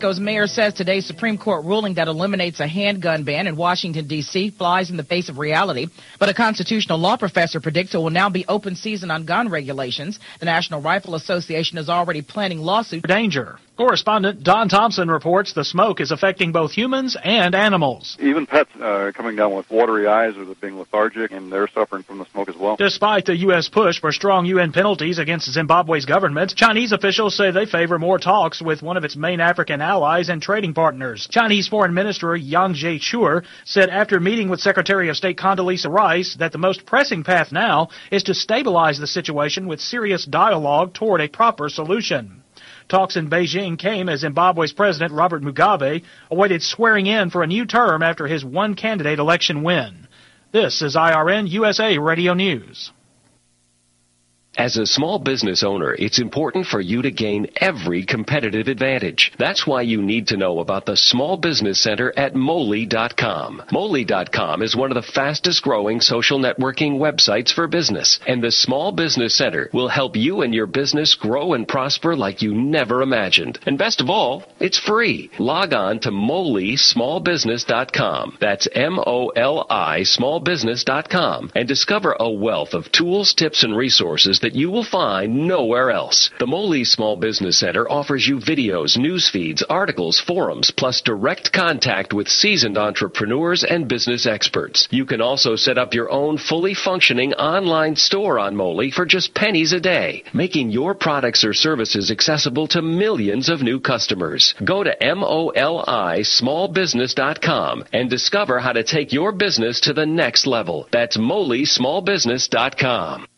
Mexico's mayor says today's Supreme Court ruling that eliminates a handgun ban in Washington, D.C. flies in the face of reality. But a constitutional law professor predicts it will now be open season on gun regulations. The National Rifle Association is already planning lawsuits. Danger. Correspondent Don Thompson reports the smoke is affecting both humans and animals. Even pets are coming down with watery eyes or being lethargic, and they're suffering from the smoke as well. Despite the U.S. push for strong UN penalties against Zimbabwe's government, Chinese officials say they favor more talks with one of its main African allies and trading partners. Chinese Foreign Minister Yang Jiechi said after meeting with Secretary of State Condoleezza Rice that the most pressing path now is to stabilize the situation with serious dialogue toward a proper solution. Talks in Beijing came as Zimbabwe's President Robert Mugabe awaited swearing in for a new term after his one-candidate election win. This is IRN USA Radio News. As a small business owner, it's important for you to gain every competitive advantage. That's why you need to know about the Small Business Center at Moly.com. Moly.com is one of the fastest growing social networking websites for business, and the Small Business Center will help you and your business grow and prosper like you never imagined. And best of all, it's free. Log on to MolySmallBusiness.com. That's MOLI smallbusiness.com and discover a wealth of tools, tips, and resources that you will find nowhere else. The Moly Small Business Center offers you videos, news feeds, articles, forums, plus direct contact with seasoned entrepreneurs and business experts. You can also set up your own fully functioning online store on Moly for just pennies a day, making your products or services accessible to millions of new customers. Go to MOLI smallbusiness.com and discover how to take your business to the next level. That's MolySmallBusiness.com.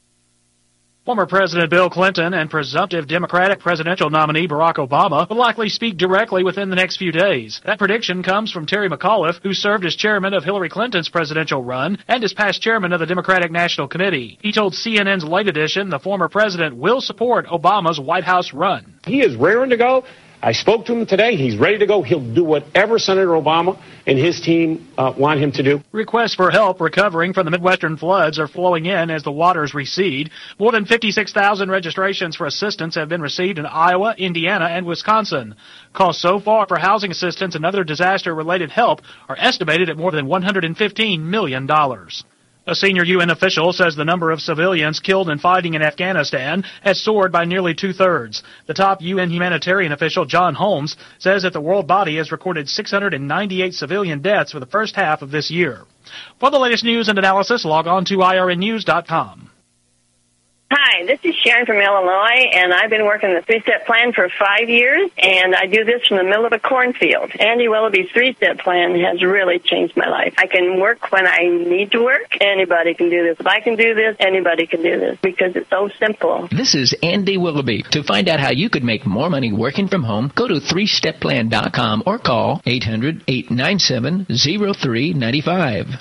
Former President Bill Clinton and presumptive Democratic presidential nominee Barack Obama will likely speak directly within the next few days. That prediction comes from Terry McAuliffe, who served as chairman of Hillary Clinton's presidential run and as past chairman of the Democratic National Committee. He told CNN's Late Edition the former president will support Obama's White House run. He is raring to go. I spoke to him today. He's ready to go. He'll do whatever Senator Obama and his team want him to do. Requests for help recovering from the Midwestern floods are flowing in as the waters recede. More than 56,000 registrations for assistance have been received in Iowa, Indiana, and Wisconsin. Costs so far for housing assistance and other disaster-related help are estimated at more than $115 million. A senior UN official says the number of civilians killed in fighting in Afghanistan has soared by nearly two-thirds. The top UN humanitarian official, John Holmes, says that the world body has recorded 698 civilian deaths for the first half of this year. For the latest news and analysis, log on to irnnews.com. Hi, this is Sharon from Illinois, and I've been working the three-step plan for 5 years, and I do this from the middle of a cornfield. Andy Willoughby's three-step plan has really changed my life. I can work when I need to work. Anybody can do this. If I can do this, anybody can do this, because it's so simple. This is Andy Willoughby. To find out how you could make more money working from home, go to 3stepplan.com or call 800-897-0395.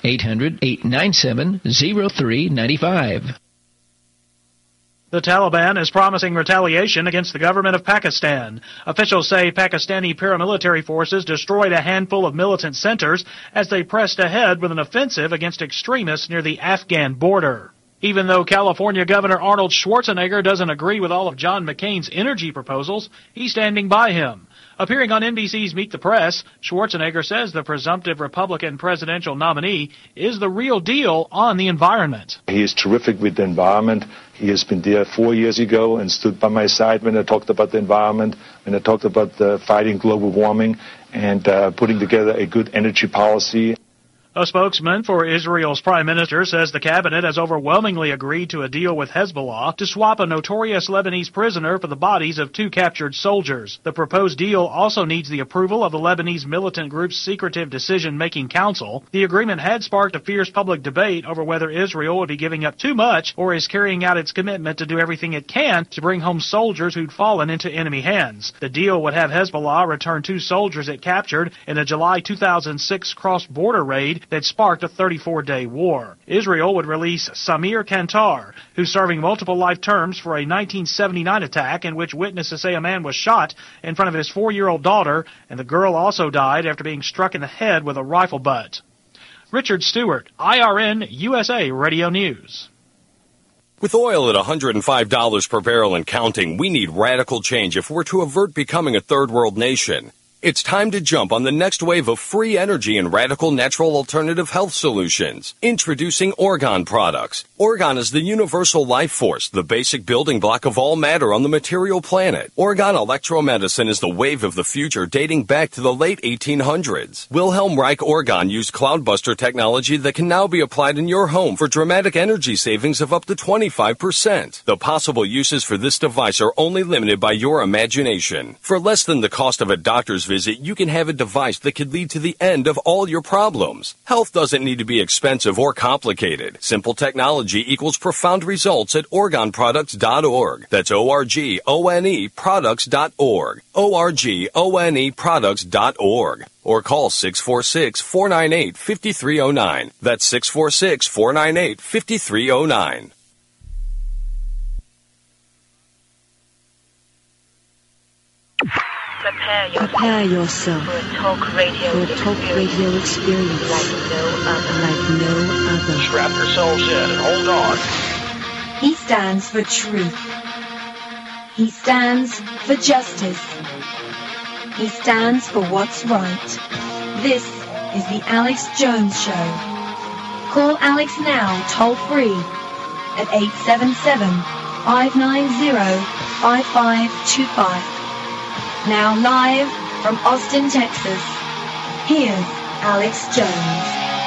800-897-0395. The Taliban is promising retaliation against the government of Pakistan. Officials say Pakistani paramilitary forces destroyed a handful of militant centers as they pressed ahead with an offensive against extremists near the Afghan border. Even though California Governor Arnold Schwarzenegger doesn't agree with all of John McCain's energy proposals, he's standing by him. Appearing on NBC's Meet the Press, Schwarzenegger says the presumptive Republican presidential nominee is the real deal on the environment. He is terrific with the environment. He has been there 4 years ago and stood by my side when I talked about the environment, when I talked about fighting global warming and putting together a good energy policy. A spokesman for Israel's prime minister says the cabinet has overwhelmingly agreed to a deal with Hezbollah to swap a notorious Lebanese prisoner for the bodies of 2 captured soldiers. The proposed deal also needs the approval of the Lebanese militant group's secretive decision-making council. The agreement had sparked a fierce public debate over whether Israel would be giving up too much or is carrying out its commitment to do everything it can to bring home soldiers who'd fallen into enemy hands. The deal would have Hezbollah return 2 soldiers it captured in a July 2006 cross-border raid that sparked a 34-day war. Israel would release Samir Kantar, who's serving multiple life terms for a 1979 attack in which witnesses say a man was shot in front of his 4-year-old daughter, and the girl also died after being struck in the head with a rifle butt. Richard Stewart, IRN USA Radio News. With oil at $105 per barrel and counting, we need radical change if we're to avert becoming a third world nation. It's time to jump on the next wave of free energy and radical natural alternative health solutions. Introducing Orgone products. Orgone is the universal life force, the basic building block of all matter on the material planet. Orgone electromedicine is the wave of the future dating back to the late 1800s. Wilhelm Reich Orgone used Cloudbuster technology that can now be applied in your home for dramatic energy savings of up to 25%. The possible uses for this device are only limited by your imagination. For less than the cost of a doctor's visit, you can have a device that could lead to the end of all your problems. Health doesn't need to be expensive or complicated. Simple technology equals profound results at OrgoneProducts.org. That's ORGONE products.org. ORGONE products.org. Or call 646-498-5309. That's 646-498-5309. Prepare yourself for a talk radio experience like no other. Strap yourselves in and hold on. He stands for truth. He stands for justice. He stands for what's right. This is the Alex Jones Show. Call Alex now, toll free, at 877-590-5525. Now live from Austin, Texas, here's Alex Jones.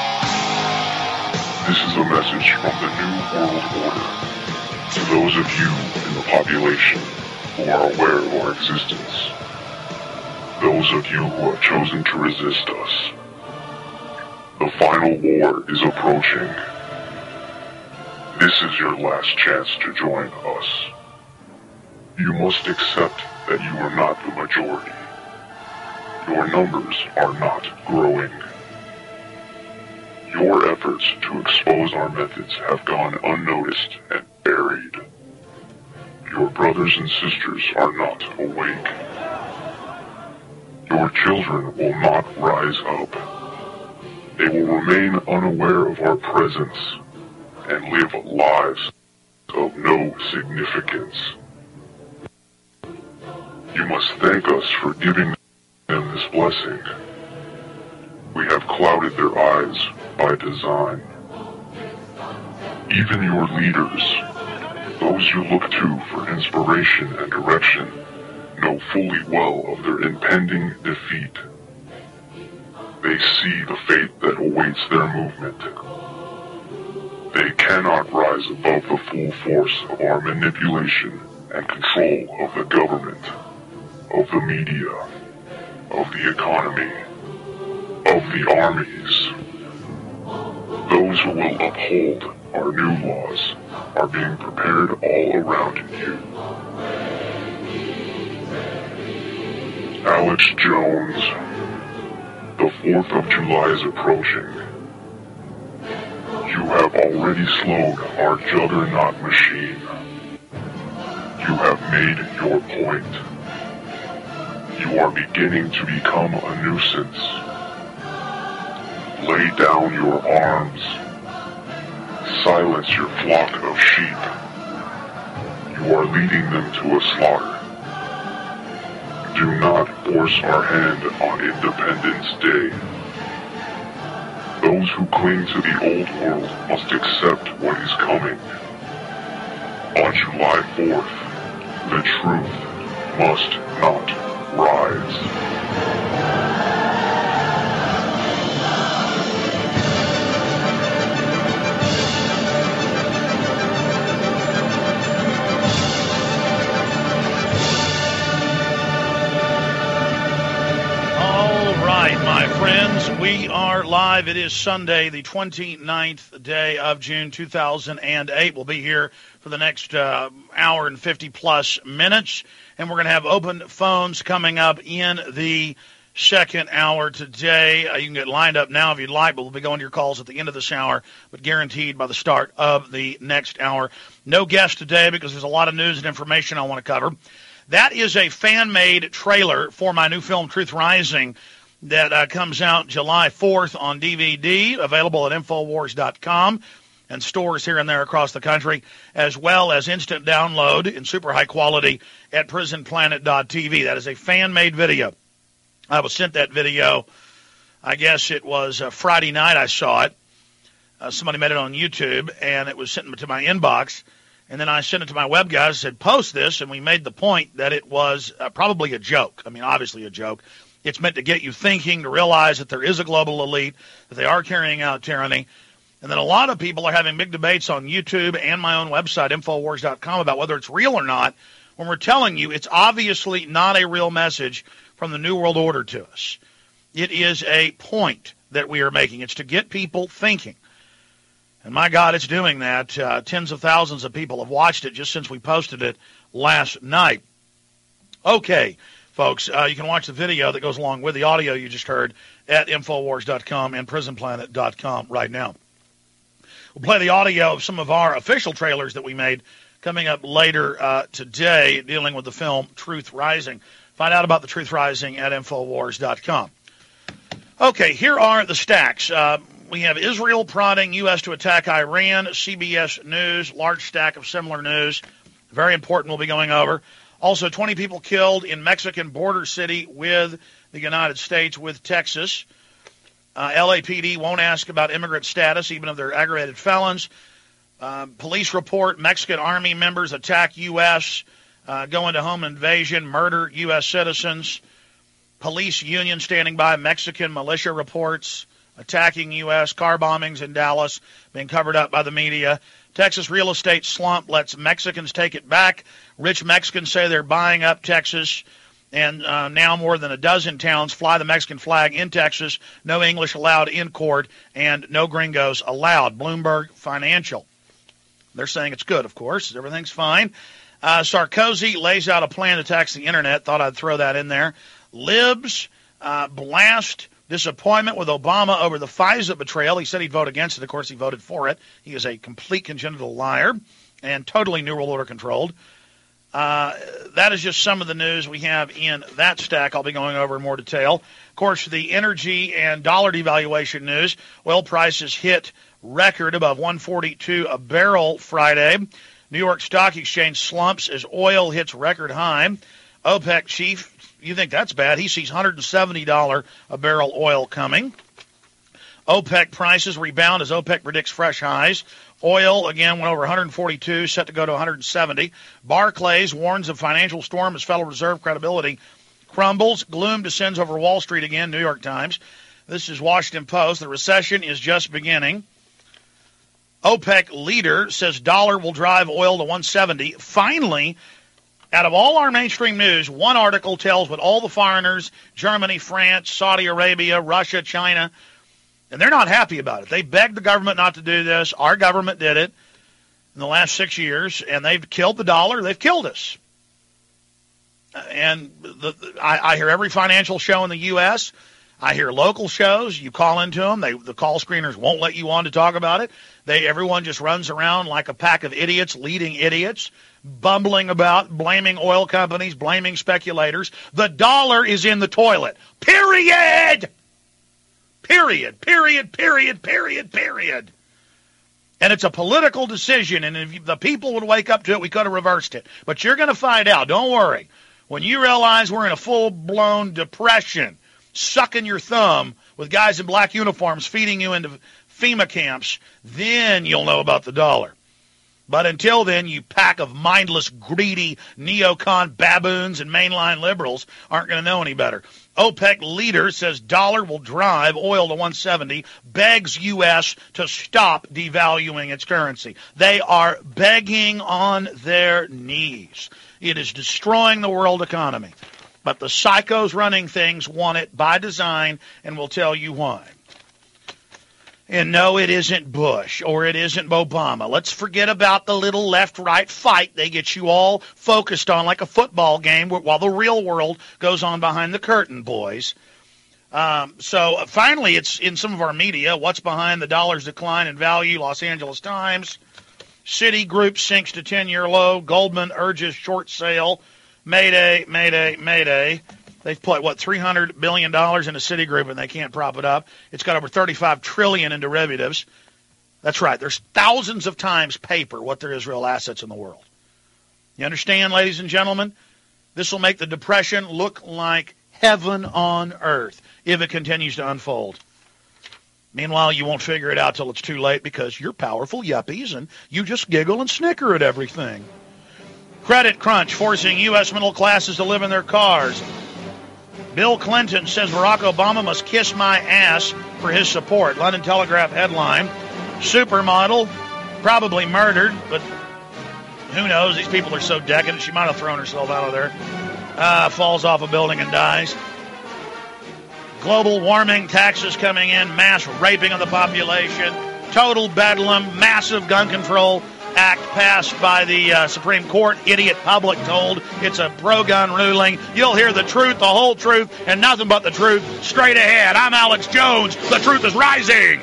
This is a message from the New World Order to those of you in the population who are aware of our existence, those of you who have chosen to resist us. The final war is approaching. This is your last chance to join us. You must accept that you are not the majority. Your numbers are not growing. Your efforts to expose our methods have gone unnoticed and buried. Your brothers and sisters are not awake. Your children will not rise up. They will remain unaware of our presence and live lives of no significance. You must thank us for giving them this blessing. We have clouded their eyes by design. Even your leaders, those you look to for inspiration and direction, know fully well of their impending defeat. They see the fate that awaits their movement. They cannot rise above the full force of our manipulation and control of the government, of the media, of the economy, of the armies. Those who will uphold our new laws are being prepared all around you. Alex Jones, the 4th of July is approaching. You have already slowed our juggernaut machine. You have made your point. You are beginning to become a nuisance. Lay down your arms. Silence your flock of sheep. You are leading them to a slaughter. Do not force our hand on Independence Day. Those who cling to the old world must accept what is coming. On July 4th, the truth must not rise. My friends, we are live. It is Sunday, the 29th day of June, 2008. We'll be here for the next hour and 50-plus minutes, and we're going to have open phones coming up in the second hour today. You can get lined up now if you'd like, but we'll be going to your calls at the end of this hour, but guaranteed by the start of the next hour. No guest today because there's a lot of news and information I want to cover. That is a fan-made trailer for my new film, Truth Rising, that comes out July 4th on DVD, available at Infowars.com. and stores here and there across the country, as well as instant download in super high quality at prisonplanet.tv. That is a fan-made video. I was sent that video, I guess it was Friday night I saw it. Somebody made it on YouTube, and it was sent to my inbox. And then I sent it to my web guys and said, post this, and we made the point that it was probably a joke. I mean, obviously a joke. It's meant to get you thinking, to realize that there is a global elite, that they are carrying out tyranny. And then a lot of people are having big debates on YouTube and my own website, Infowars.com, about whether it's real or not, when we're telling you it's obviously not a real message from the New World Order to us. It is a point that we are making. It's to get people thinking. And my God, it's doing that. Tens of thousands of people have watched it just since we posted it last night. Okay, folks, you can watch the video that goes along with the audio you just heard at Infowars.com and PrisonPlanet.com right now. We'll play the audio of some of our official trailers that we made coming up later today dealing with the film Truth Rising. Find out about the Truth Rising at Infowars.com. Okay, here are the stacks. We have Israel prodding U.S. to attack Iran, CBS News, large stack of similar news. Very important, we'll be going over. Also, 20 people killed in Mexican border city with the United States, with Texas. LAPD won't ask about immigrant status, even if they're aggravated felons. Police report Mexican Army members attack U.S., go into home invasion, murder U.S. citizens. Police union standing by, Mexican militia reports attacking U.S., car bombings in Dallas being covered up by the media. Texas real estate slump lets Mexicans take it back. Rich Mexicans say they're buying up Texas, and now more than a dozen towns fly the Mexican flag in Texas. No English allowed in court, and no gringos allowed. Bloomberg Financial. They're saying it's good, of course. Everything's fine. Sarkozy lays out a plan to tax the internet. Thought I'd throw that in there. Libs blast disappointment with Obama over the FISA betrayal. He said he'd vote against it. Of course, he voted for it. He is a complete congenital liar and totally New World Order controlled. That is just some of the news we have in that stack. I'll be going over in more detail. Of course, the energy and dollar devaluation news. Oil prices hit record above $142 a barrel Friday. New York Stock Exchange slumps as oil hits record high. OPEC chief, you think that's bad, he sees $170 a barrel oil coming. OPEC prices rebound as OPEC predicts fresh highs. Oil, again, went over 142, set to go to 170. Barclays warns of financial storm as Federal Reserve credibility crumbles. Gloom descends over Wall Street again, New York Times. This is Washington Post. The recession is just beginning. OPEC leader says dollar will drive oil to 170. Finally, out of all our mainstream news, one article tells what all the foreigners, Germany, France, Saudi Arabia, Russia, China, and they're not happy about it. They begged the government not to do this. Our government did it in the last 6 years, and they've killed the dollar. They've killed us. And I hear every financial show in the U.S., I hear local shows. You call into them. The call screeners won't let you on to talk about it. Everyone just runs around like a pack of idiots, leading idiots, bumbling about, blaming oil companies, blaming speculators. The dollar is in the toilet. Period. Period. Period. Period. Period. Period. And it's a political decision, and if the people would wake up to it, we could have reversed it. But you're going to find out. Don't worry. When you realize we're in a full-blown depression, sucking your thumb with guys in black uniforms feeding you into FEMA camps, then you'll know about the dollar. But until then, you pack of mindless, greedy, neocon baboons and mainline liberals aren't going to know any better. OPEC leader says dollar will drive oil to 170, begs U.S. to stop devaluing its currency. They are begging on their knees. It is destroying the world economy. But the psychos running things want it by design, and will tell you why. And no, it isn't Bush or it isn't Obama. Let's forget about the little left-right fight they get you all focused on like a football game while the real world goes on behind the curtain, boys. So finally, it's in some of our media. What's behind the dollar's decline in value? Los Angeles Times. Citigroup sinks to 10-year low. Goldman urges short sale. Mayday, mayday, mayday. They've put, $300 billion into Citigroup, and they can't prop it up. It's got over $35 trillion in derivatives. That's right. There's thousands of times paper what there is real assets in the world. You understand, ladies and gentlemen? This will make the Depression look like heaven on earth if it continues to unfold. Meanwhile, you won't figure it out till it's too late because you're powerful yuppies and you just giggle and snicker at everything. Credit crunch forcing U.S. middle classes to live in their cars. Bill Clinton says Barack Obama must kiss my ass for his support. London Telegraph headline. Supermodel, probably murdered, but who knows? These people are so decadent. She might have thrown herself out of there. Falls off a building and dies. Global warming, taxes coming in, mass raping of the population, total bedlam, massive gun control act passed by the Supreme Court. Idiot public told it's a pro-gun ruling. You'll hear the truth, the whole truth, and nothing but the truth straight ahead. I'm Alex Jones. The truth is rising.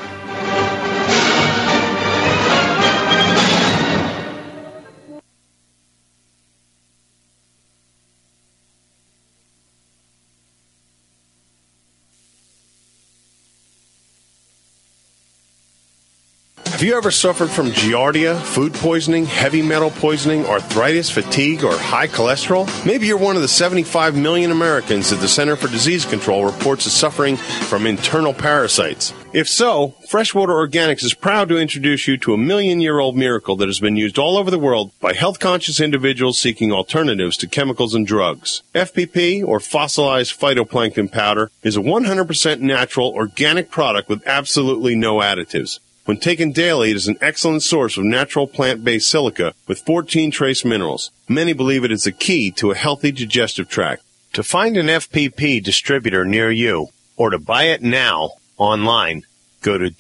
Have you ever suffered from giardia, food poisoning, heavy metal poisoning, arthritis, fatigue, or high cholesterol? Maybe you're one of the 75 million Americans that the Center for Disease Control reports is suffering from internal parasites. If so, Freshwater Organics is proud to introduce you to a million-year-old miracle that has been used all over the world by health-conscious individuals seeking alternatives to chemicals and drugs. FPP, or fossilized phytoplankton powder, is a 100% natural, organic product with absolutely no additives. When taken daily, it is an excellent source of natural plant-based silica with 14 trace minerals. Many believe it is the key to a healthy digestive tract. To find an FPP distributor near you, or to buy it now online, go to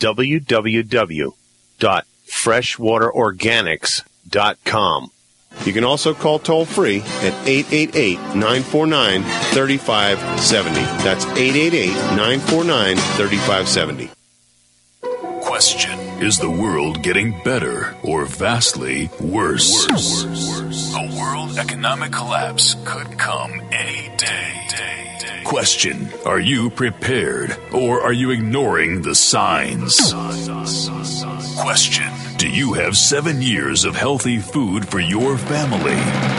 www.freshwaterorganics.com. You can also call toll-free at 888-949-3570. That's 888-949-3570. Question: is the world getting better or vastly worse? A world economic collapse could come any day. Question: are you prepared or are you ignoring the signs? Question: do you have 7 years of healthy food for your family?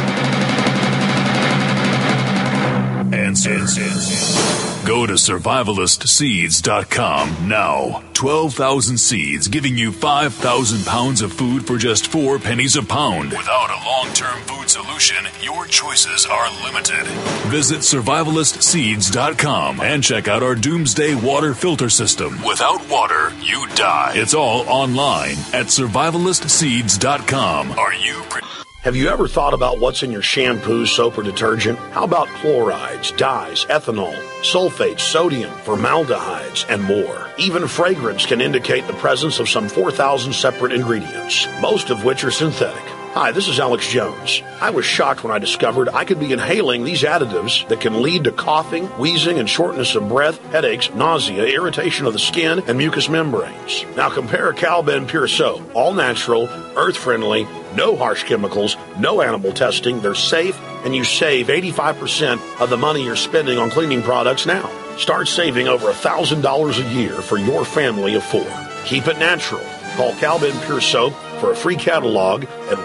Answer: go to survivalistseeds.com now. 12,000 seeds giving you 5,000 pounds of food for just 4 pennies a pound. Without a long-term food solution, your choices are limited. Visit survivalistseeds.com and check out our doomsday water filter system. Without water, you die. It's all online at survivalistseeds.com. Are you Have you ever thought about what's in your shampoo, soap, or detergent? How about chlorides, dyes, ethanol, sulfates, sodium, formaldehydes, and more? Even fragrance can indicate the presence of some 4,000 separate ingredients, most of which are synthetic. Hi, this is Alex Jones. I was shocked when I discovered I could be inhaling these additives that can lead to coughing, wheezing, and shortness of breath, headaches, nausea, irritation of the skin, and mucous membranes. Now compare Calben Pure Soap. All natural, earth-friendly, no harsh chemicals, no animal testing. They're safe, and you save 85% of the money you're spending on cleaning products now. Start saving over $1,000 a year for your family of 4. Keep it natural. Call Calben Pure Soap for a free catalog at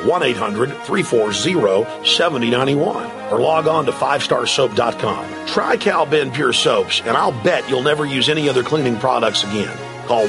1-800-340-7091 or log on to 5starsoap.com. Try Calben Pure Soaps, and I'll bet you'll never use any other cleaning products again. Call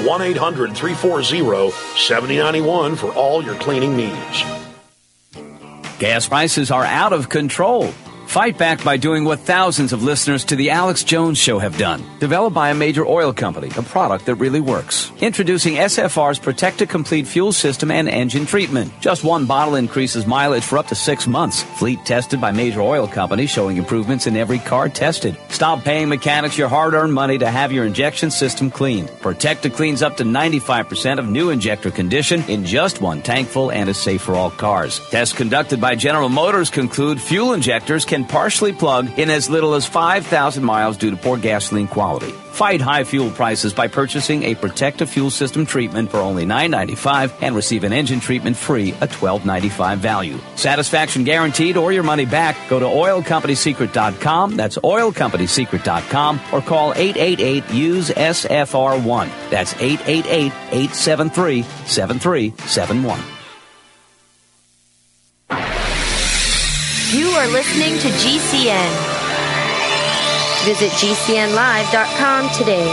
1-800-340-7091 for all your cleaning needs. Gas prices are out of control. Fight back by doing what thousands of listeners to The Alex Jones Show have done. Developed by a major oil company, a product that really works. Introducing SFR's Protect to Complete fuel system and engine treatment. Just one bottle increases mileage for up to 6 months. Fleet tested by major oil companies, showing improvements in every car tested. Stop paying mechanics your hard-earned money to have your injection system cleaned. Protecta cleans up to 95% of new injector condition in just one tankful and is safe for all cars. Tests conducted by General Motors conclude fuel injectors can can partially plug in as little as 5,000 miles due to poor gasoline quality. Fight high fuel prices by purchasing a protective fuel system treatment for only $9.95 and receive an engine treatment free, a $12.95 value. Satisfaction guaranteed or your money back. Go to oilcompanysecret.com. That's oilcompanysecret.com or call 888-USE-SFR1. That's 888-873-7371. You are listening to GCN. Visit GCNlive.com today.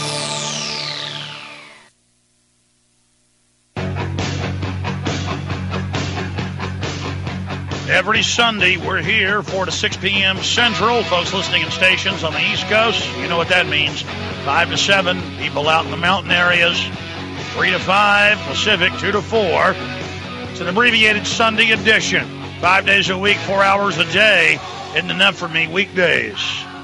Every Sunday, we're here 4 to 6 p.m. Central. Folks listening in stations on the East Coast, you know what that means. 5 to 7, people out in the mountain areas. 3 to 5, Pacific, 2 to 4. It's an abbreviated Sunday edition. 5 days a week, 4 hours a day. Isn't enough for me weekdays.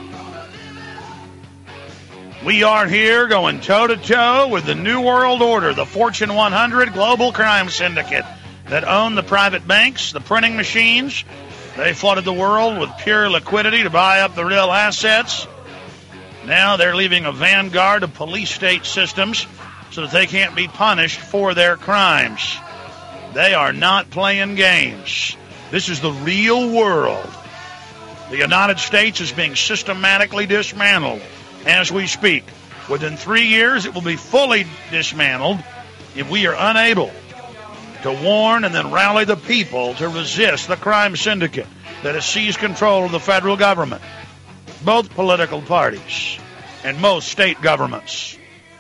We are here going toe-to-toe with the New World Order, the Fortune 100 global crime syndicate that own the private banks, the printing machines. They flooded the world with pure liquidity to buy up the real assets. Now they're leaving a vanguard of police state systems so that they can't be punished for their crimes. They are not playing games. This is the real world. The United States is being systematically dismantled as we speak. Within 3 years, it will be fully dismantled if we are unable to warn and then rally the people to resist the crime syndicate that has seized control of the federal government, both political parties, and most state governments.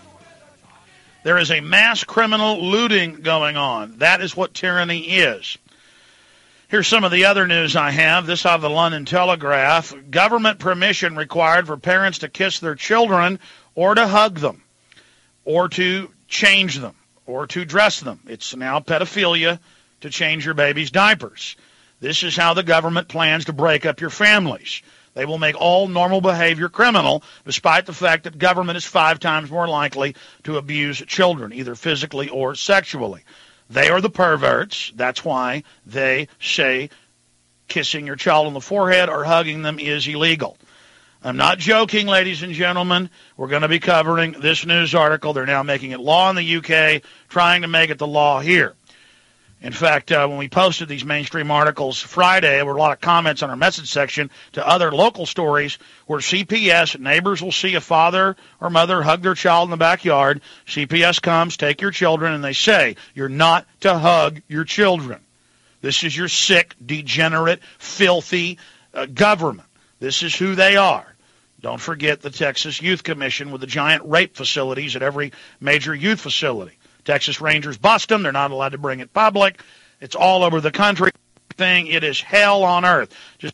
There is a mass criminal looting going on. That is what tyranny is. Here's some of the other news I have. This out of the London Telegraph. Government permission required for parents to kiss their children or to hug them or to change them or to dress them. It's now pedophilia to change your baby's diapers. This is how the government plans to break up your families. They will make all normal behavior criminal, despite the fact that government is 5 times more likely to abuse children, either physically or sexually. They are the perverts. That's why they say kissing your child on the forehead or hugging them is illegal. I'm not joking, ladies and gentlemen. We're going to be covering this news article. They're now making it law in the UK, trying to make it the law here. In fact, when we posted these mainstream articles Friday, there were a lot of comments on our message section to other local stories where CPS, neighbors will see a father or mother hug their child in the backyard. CPS comes, take your children, and they say, you're not to hug your children. This is your sick, degenerate, filthy government. This is who they are. Don't forget the Texas Youth Commission with the giant rape facilities at every major youth facility. Texas Rangers bust them. They're not allowed to bring it public. It's all over the country. It is hell on earth. Just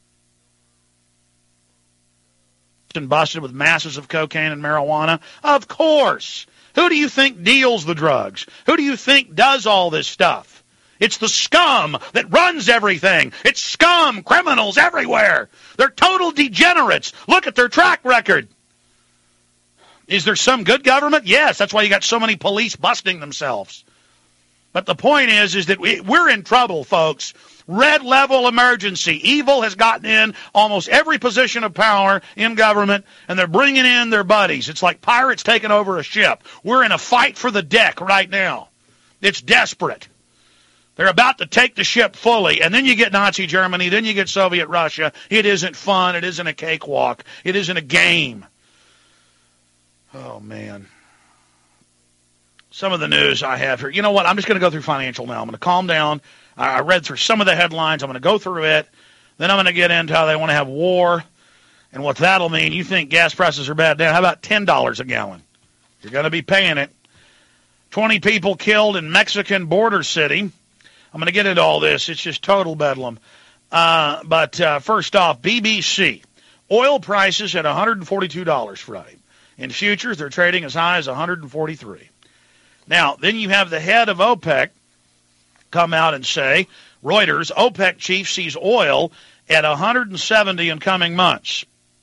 busted with masses of cocaine and marijuana. Of course. Who do you think deals the drugs? Who do you think does all this stuff? It's the scum that runs everything. It's scum, criminals everywhere. They're total degenerates. Look at their track record. Is there some good government? Yes, that's why you got so many police busting themselves. But the point is that we're in trouble, folks. Red level emergency. Evil has gotten in almost every position of power in government, and they're bringing in their buddies. It's like pirates taking over a ship. We're in a fight for the deck right now. It's desperate. They're about to take the ship fully, and then you get Nazi Germany, then you get Soviet Russia. It isn't fun. It isn't a cakewalk. It isn't a game. Oh, man. Some of the news I have here. You know what? I'm just going to go through financial now. I'm going to calm down. I read through some of the headlines. I'm going to go through it. Then I'm going to get into how they want to have war and what that'll mean. You think gas prices are bad now? How about $10 a gallon? You're going to be paying it. 20 people killed in Mexican border city. I'm going to get into all this. It's just total bedlam. But first off, BBC. Oil prices at $142 Friday. In futures, they're trading as high as $143. Now, then you have the head of OPEC come out and say, Reuters, OPEC chief sees oil at $170 in coming months.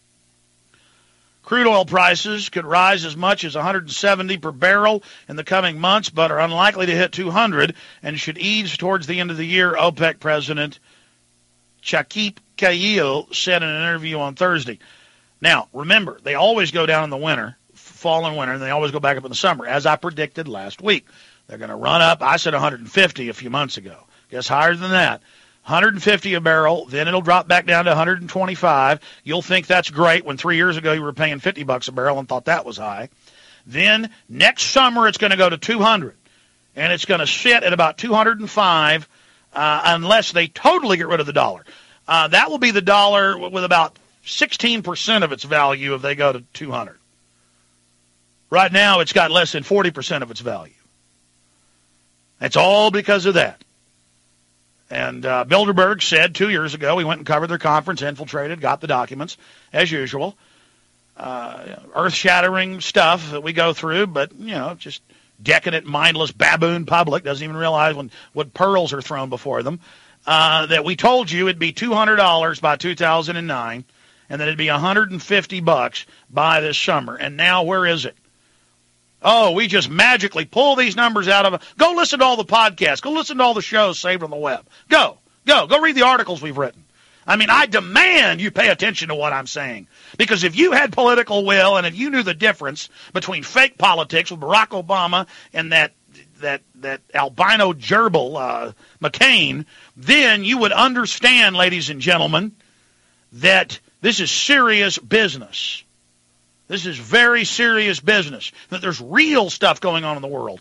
Crude oil prices could rise as much as $170 per barrel in the coming months, but are unlikely to hit $200 and should ease towards the end of the year, OPEC President Chakib Cahill said in an interview on Thursday. Now, remember, they always go down in the winter, fall and winter, and they always go back up in the summer, as I predicted last week. They're going to run up. I said 150 a few months ago. Guess higher than that. 150 a barrel, then it'll drop back down to 125. You'll think that's great when 3 years ago you were paying $50 a barrel and thought that was high. Then next summer it's going to go to 200, and it's going to sit at about 205 unless they totally get rid of the dollar. That will be the dollar with about 16% of its value if they go to 200. Right now it's got less than 40% of its value. It's all because of that. And Bilderberg said 2 years ago, we went and covered their conference, infiltrated, got the documents, as usual. Earth-shattering stuff that we go through, but, just decadent, mindless baboon public doesn't even realize what pearls are thrown before them. That we told you it'd be $200 by 2009, and that it'd be $150 by this summer. And now where is it? Oh, we just magically pull these numbers out of Go listen to all the podcasts. Go listen to all the shows saved on the web. Go read the articles we've written. I mean, I demand you pay attention to what I'm saying. Because if you had political will and if you knew the difference between fake politics with Barack Obama and that albino gerbil, McCain, then you would understand, ladies and gentlemen, that this is serious business. This is very serious business, that there's real stuff going on in the world.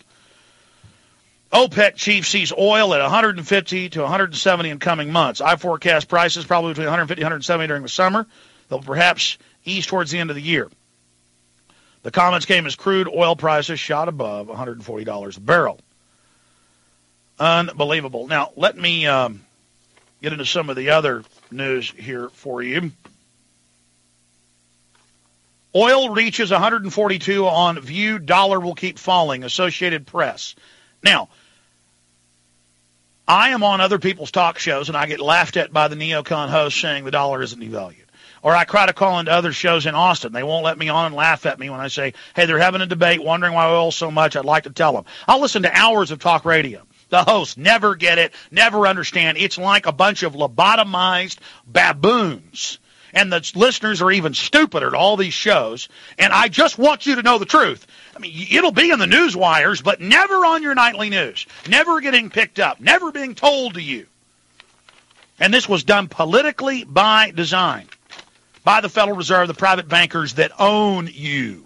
OPEC chief sees oil at 150 to 170 in coming months. I forecast prices probably between 150 and 170 during the summer. They'll perhaps ease towards the end of the year. The comments came as crude oil prices shot above $140 a barrel. Unbelievable. Now, let me get into some of the other news here for you. Oil reaches 142 on view. Dollar will keep falling. Associated Press. Now, I am on other people's talk shows, and I get laughed at by the neocon host saying the dollar isn't devalued. Or I try to call into other shows in Austin. They won't let me on and laugh at me when I say, hey, they're having a debate, wondering why oil's so much. I'd like to tell them. I'll listen to hours of talk radio. The hosts never get it, never understand. It's like a bunch of lobotomized baboons. And the listeners are even stupider at all these shows. And I just want you to know the truth. I mean, it'll be in the news wires, but never on your nightly news. Never getting picked up. Never being told to you. And this was done politically by design. By the Federal Reserve, the private bankers that own you.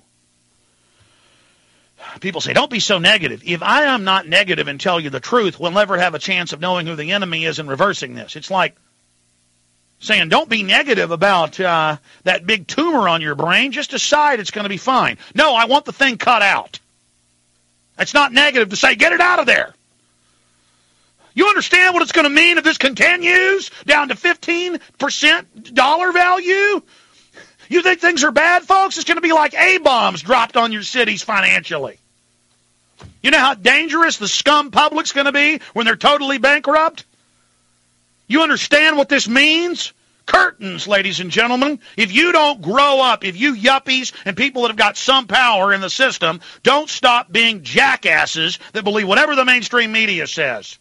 People say, don't be so negative. If I am not negative and tell you the truth, we'll never have a chance of knowing who the enemy is and reversing this. It's like saying, don't be negative about that big tumor on your brain. Just decide it's going to be fine. No, I want the thing cut out. It's not negative to say, get it out of there. You understand what it's going to mean if this continues down to 15% dollar value? You think things are bad, folks? It's going to be like A-bombs dropped on your cities financially. You know how dangerous the scum public's going to be when they're totally bankrupt? You understand what this means? Curtains, ladies and gentlemen. If you don't grow up, if you yuppies and people that have got some power in the system don't stop being jackasses that believe whatever the mainstream media says.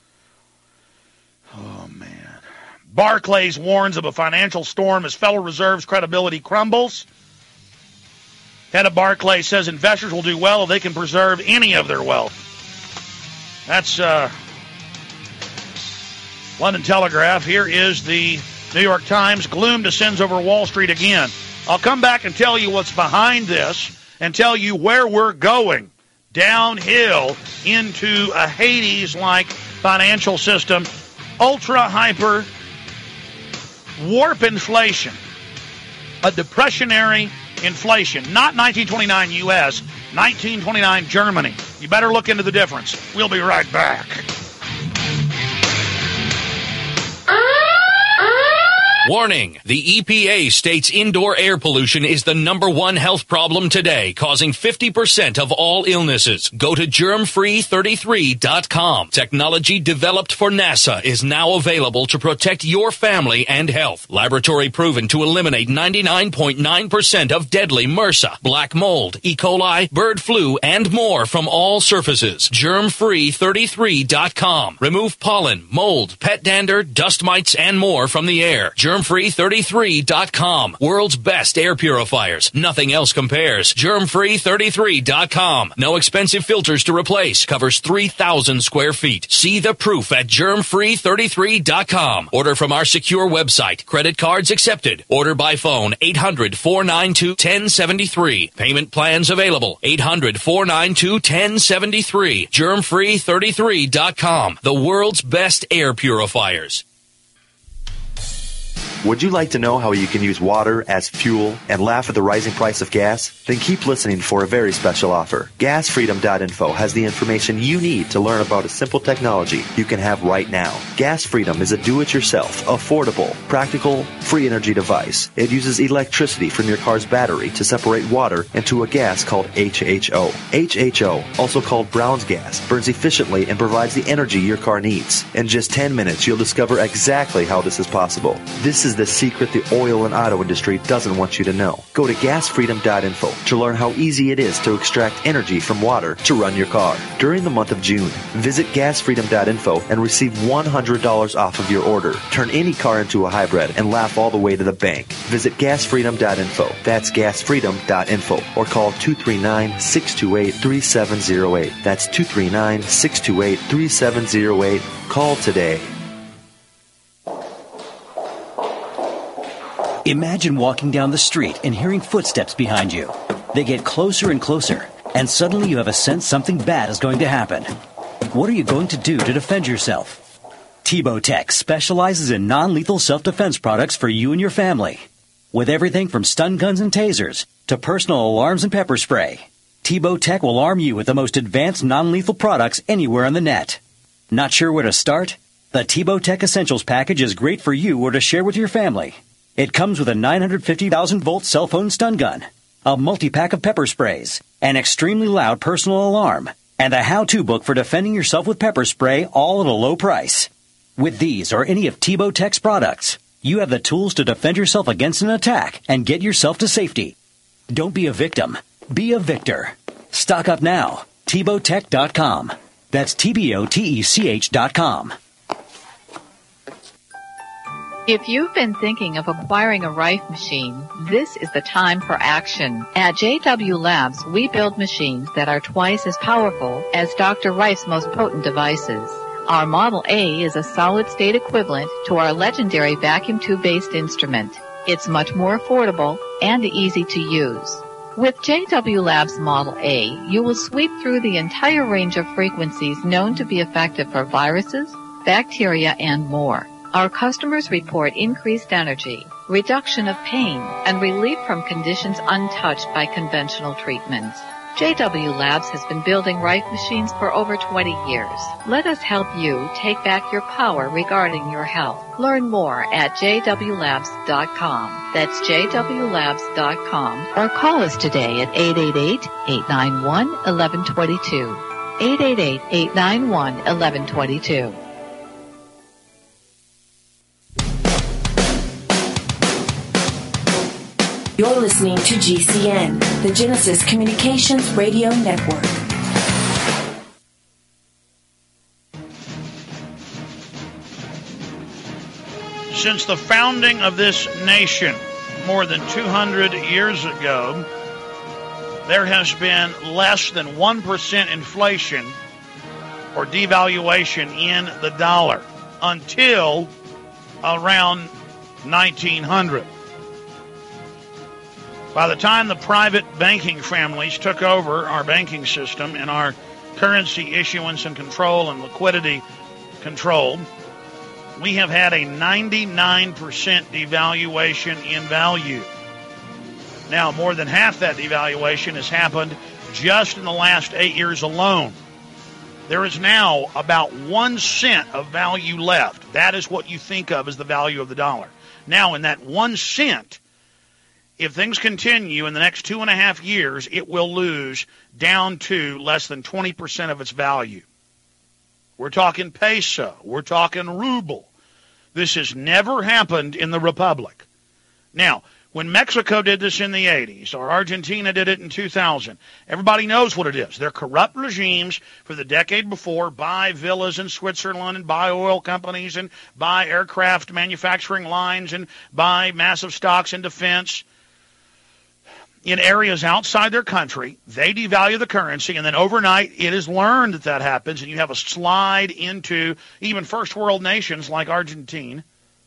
Oh, man. Barclays warns of a financial storm as Federal Reserve's credibility crumbles. Head of Barclays says investors will do well if they can preserve any of their wealth. That's London Telegraph. Here is the New York Times. Gloom descends over Wall Street again. I'll come back and tell you what's behind this and tell you where we're going. Downhill into a Hades-like financial system. Ultra-hyper warp inflation. A depressionary inflation. Not 1929 U.S., 1929 Germany. You better look into the difference. We'll be right back. Warning, the EPA states indoor air pollution is the #1 health problem today, causing 50% of all illnesses. Go to germfree33.com. Technology developed for NASA is now available to protect your family and health. Laboratory proven to eliminate 99.9% of deadly MRSA, black mold, E. coli, bird flu, and more from all surfaces. Germfree33.com. Remove pollen, mold, pet dander, dust mites, and more from the air. Germfree33.com. World's best air purifiers. Nothing else compares. Germfree33.com. No expensive filters to replace. Covers 3,000 square feet. See the proof at Germfree33.com. Order from our secure website. Credit cards accepted. Order by phone 800-492-1073. Payment plans available. 800-492-1073. Germfree33.com. The world's best air purifiers. Would you like to know how you can use water as fuel and laugh at the rising price of gas? Then keep listening for a very special offer. GasFreedom.info has the information you need to learn about a simple technology you can have right now. Gas Freedom is a do-it-yourself, affordable, practical, free energy device. It uses electricity from your car's battery to separate water into a gas called HHO. HHO, also called Brown's gas, burns efficiently and provides the energy your car needs. In just 10 minutes, you'll discover exactly how this is possible. This is the secret the oil and auto industry doesn't want you to know. Go to gasfreedom.info to learn how easy it is to extract energy from water to run your car. During the month of June, visit gasfreedom.info and receive $100 off of your order. Turn any car into a hybrid and laugh all the way to the bank. Visit gasfreedom.info. That's gasfreedom.info or call 239-628-3708. That's 239-628-3708. Call today. Imagine walking down the street and hearing footsteps behind you. They get closer and closer, and suddenly you have a sense something bad is going to happen. What are you going to do to defend yourself? Tebow Tech specializes in non-lethal self-defense products for you and your family. With everything from stun guns and tasers to personal alarms and pepper spray, Tebow Tech will arm you with the most advanced non-lethal products anywhere on the net. Not sure where to start? The Tebow Tech Essentials package is great for you or to share with your family. It comes with a 950,000-volt cell phone stun gun, a multi-pack of pepper sprays, an extremely loud personal alarm, and a how-to book for defending yourself with pepper spray, all at a low price. With these or any of Tebow Tech's products, you have the tools to defend yourself against an attack and get yourself to safety. Don't be a victim. Be a victor. Stock up now. TebowTech.com. That's TBOTECH.com. If you've been thinking of acquiring a Rife machine, this is the time for action. At JW Labs, we build machines that are twice as powerful as Dr. Rife's most potent devices. Our Model A is a solid-state equivalent to our legendary vacuum tube-based instrument. It's much more affordable and easy to use. With JW Labs Model A, you will sweep through the entire range of frequencies known to be effective for viruses, bacteria, and more. Our customers report increased energy, reduction of pain, and relief from conditions untouched by conventional treatments. JW Labs has been building Rife machines for over 20 years. Let us help you take back your power regarding your health. Learn more at jwlabs.com. That's jwlabs.com. Or call us today at 888-891-1122. 888-891-1122. You're listening to GCN, the Genesis Communications Radio Network. Since the founding of this nation more than 200 years ago, there has been less than 1% inflation or devaluation in the dollar until around 1900. By the time the private banking families took over our banking system and our currency issuance and control and liquidity control, we have had a 99% devaluation in value. Now, more than half that devaluation has happened just in the last 8 years alone. There is now about 1 cent of value left. That is what you think of as the value of the dollar. Now, in that 1 cent, if things continue in the next 2.5 years, it will lose down to less than 20% of its value. We're talking peso. We're talking ruble. This has never happened in the Republic. Now, When Mexico did this in the 80s, or Argentina did it in 2000, everybody knows what it is. They're corrupt regimes for the decade before, buy villas in Switzerland and buy oil companies and buy aircraft manufacturing lines and buy massive stocks in defense. In areas outside their country, they devalue the currency, and then overnight it is learned that happens, and you have a slide into even first world nations like Argentine,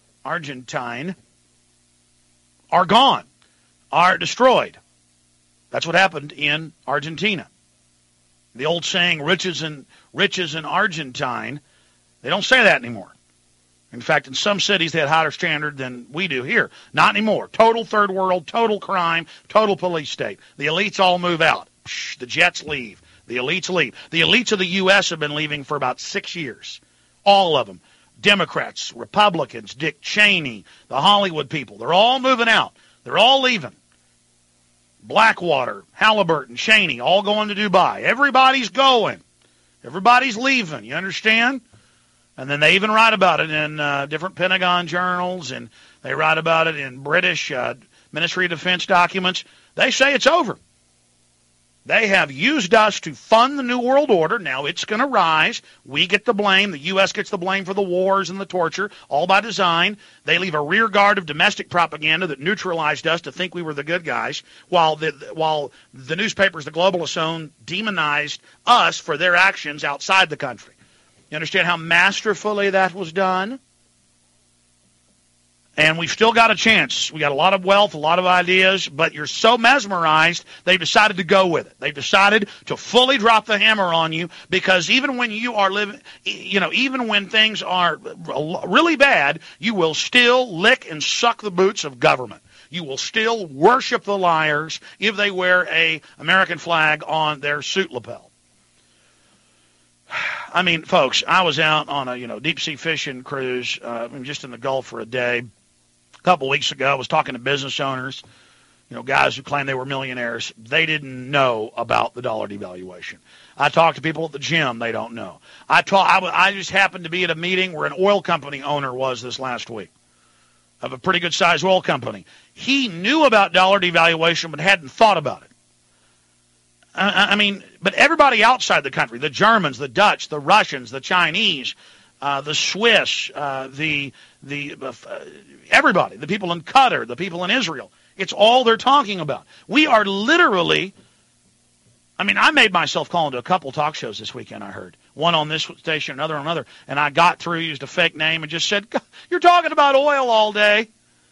are gone, are destroyed. That's what happened in Argentina. The old saying, riches in Argentine, they don't say that anymore. In fact, in some cities, they had higher standard than we do here. Not anymore. Total third world, total crime, total police state. The elites all move out. The jets leave. The elites leave. The elites of the U.S. have been leaving for about 6 years. All of them. Democrats, Republicans, Dick Cheney, the Hollywood people. They're all moving out. They're all leaving. Blackwater, Halliburton, Cheney, all going to Dubai. Everybody's going. Everybody's leaving. You understand? And then they even write about it in different Pentagon journals, and they write about it in British Ministry of Defense documents. They say it's over. They have used us to fund the New World Order. Now it's going to rise. We get the blame. The U.S. gets the blame for the wars and the torture, all by design. They leave a rear guard of domestic propaganda that neutralized us to think we were the good guys, while the newspapers the globalists own demonized us for their actions outside the country. You understand how masterfully that was done? And we've still got a chance. We got a lot of wealth, a lot of ideas, but you're so mesmerized, they've decided to go with it. They've decided to fully drop the hammer on you, because even when you are living, even when things are really bad, you will still lick and suck the boots of government. You will still worship the liars if they wear a American flag on their suit lapel. I mean, folks, I was out on a deep sea fishing cruise, just in the Gulf for a day. A couple weeks ago, I was talking to business owners, guys who claim they were millionaires. They didn't know about the dollar devaluation. I talked to people at the gym. They don't know. I just happened to be at a meeting where an oil company owner was this last week, of a pretty good-sized oil company. He knew about dollar devaluation but hadn't thought about it. But everybody outside the country, the Germans, the Dutch, the Russians, the Chinese, the Swiss, everybody, the people in Qatar, the people in Israel, it's all they're talking about. We are literally, I made myself call into a couple talk shows this weekend, I heard. One on this station, another on another, and I got through, used a fake name, and just said, you're talking about oil all day.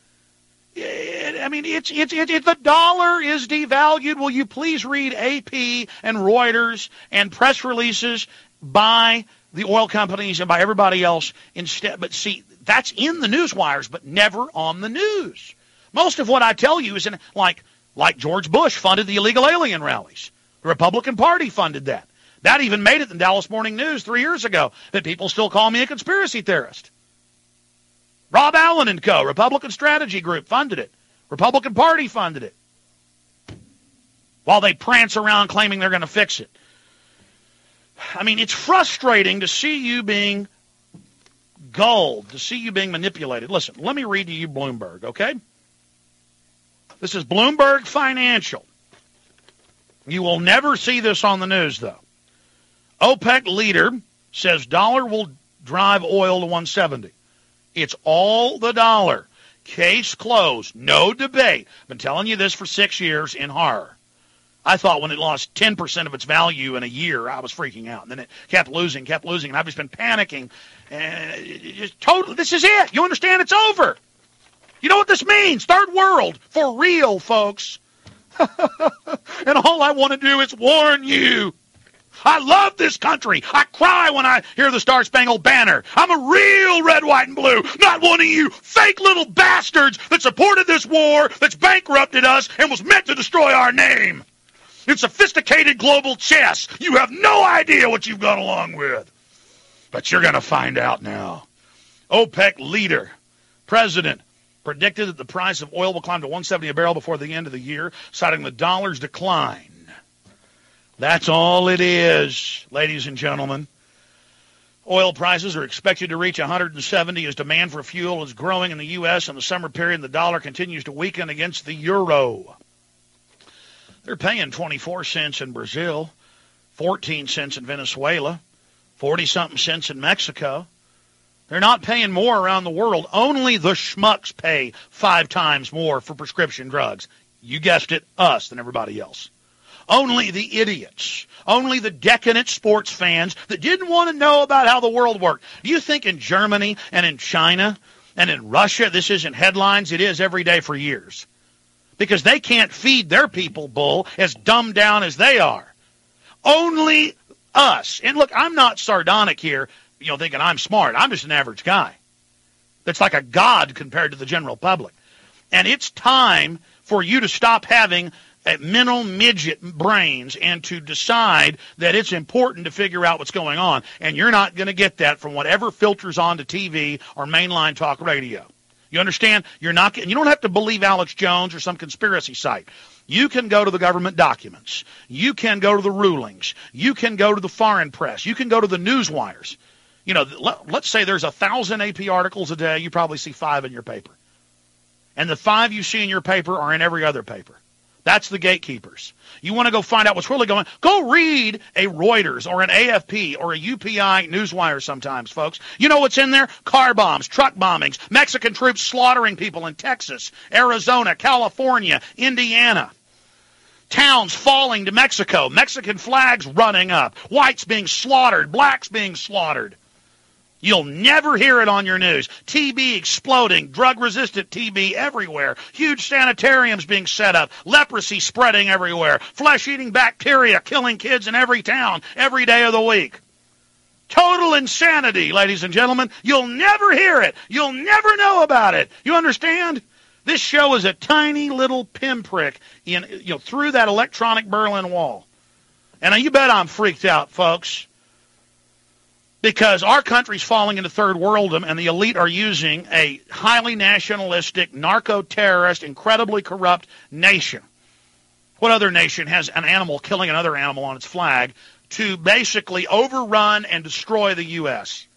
The dollar is devalued. Will you please read AP and Reuters and press releases by the oil companies and by everybody else instead? But see, that's in the news wires, but never on the news. Most of what I tell you is like George Bush funded the illegal alien rallies. The Republican Party funded that. That even made it in Dallas Morning News 3 years ago, that people still call me a conspiracy theorist. Rob Allen and Co., Republican Strategy Group, funded it. Republican Party funded it. While they prance around claiming they're going to fix it. It's frustrating to see you being gulled, to see you being manipulated. Listen, let me read to you Bloomberg, okay? This is Bloomberg Financial. You will never see this on the news, though. OPEC leader says dollar will drive oil to 170. It's all the dollar. Case closed. No debate. Been telling you this for 6 years in horror. I thought when it lost 10% of its value in a year, I was freaking out. And then it kept losing, and I've just been panicking. And this is it. You understand? It's over. You know what this means? Third world. For real, folks. And all I want to do is warn you. I love this country. I cry when I hear the Star-Spangled Banner. I'm a real red, white, and blue, not one of you fake little bastards that supported this war that's bankrupted us and was meant to destroy our name. In sophisticated global chess, you have no idea what you've gone along with. But you're going to find out now. OPEC leader, president, predicted that the price of oil will climb to $170 a barrel before the end of the year, citing the dollar's decline. That's all it is, ladies and gentlemen. Oil prices are expected to reach 170 as demand for fuel is growing in the U.S. in the summer period, and the dollar continues to weaken against the euro. They're paying 24 cents in Brazil, 14 cents in Venezuela, 40-something cents in Mexico. They're not paying more around the world. Only the schmucks pay 5 times more for prescription drugs. You guessed it, us than everybody else. Only the idiots, only the decadent sports fans that didn't want to know about how the world worked. Do you think in Germany and in China and in Russia this isn't headlines? It is every day for years. Because they can't feed their people bull as dumbed down as they are. Only us. And look, I'm not sardonic here, thinking I'm smart. I'm just an average guy. That's like a god compared to the general public. And it's time for you to stop having mental midget brains and to decide that it's important to figure out what's going on. And you're not going to get that from whatever filters onto TV or mainline talk radio. You understand? You don't have to believe Alex Jones or some conspiracy site. You can go to the government documents. You can go to the rulings. You can go to the foreign press. You can go to the news wires. Let's say there's 1,000 AP articles a day. You probably see 5 in your paper. And the 5 you see in your paper are in every other paper. That's the gatekeepers. You want to go find out what's really going on? Go read a Reuters or an AFP or a UPI Newswire sometimes, folks. You know what's in there? Car bombs, truck bombings, Mexican troops slaughtering people in Texas, Arizona, California, Indiana. Towns falling to Mexico, Mexican flags running up, whites being slaughtered, blacks being slaughtered. You'll never hear it on your news. TB exploding, drug-resistant TB everywhere, huge sanitariums being set up, leprosy spreading everywhere, flesh-eating bacteria killing kids in every town every day of the week. Total insanity, ladies and gentlemen. You'll never hear it. You'll never know about it. You understand? This show is a tiny little pinprick through that electronic Berlin Wall. And you bet I'm freaked out, folks. Because our country's falling into third worldom, and the elite are using a highly nationalistic, narco-terrorist, incredibly corrupt nation. What other nation has an animal killing another animal on its flag to basically overrun and destroy the U.S.?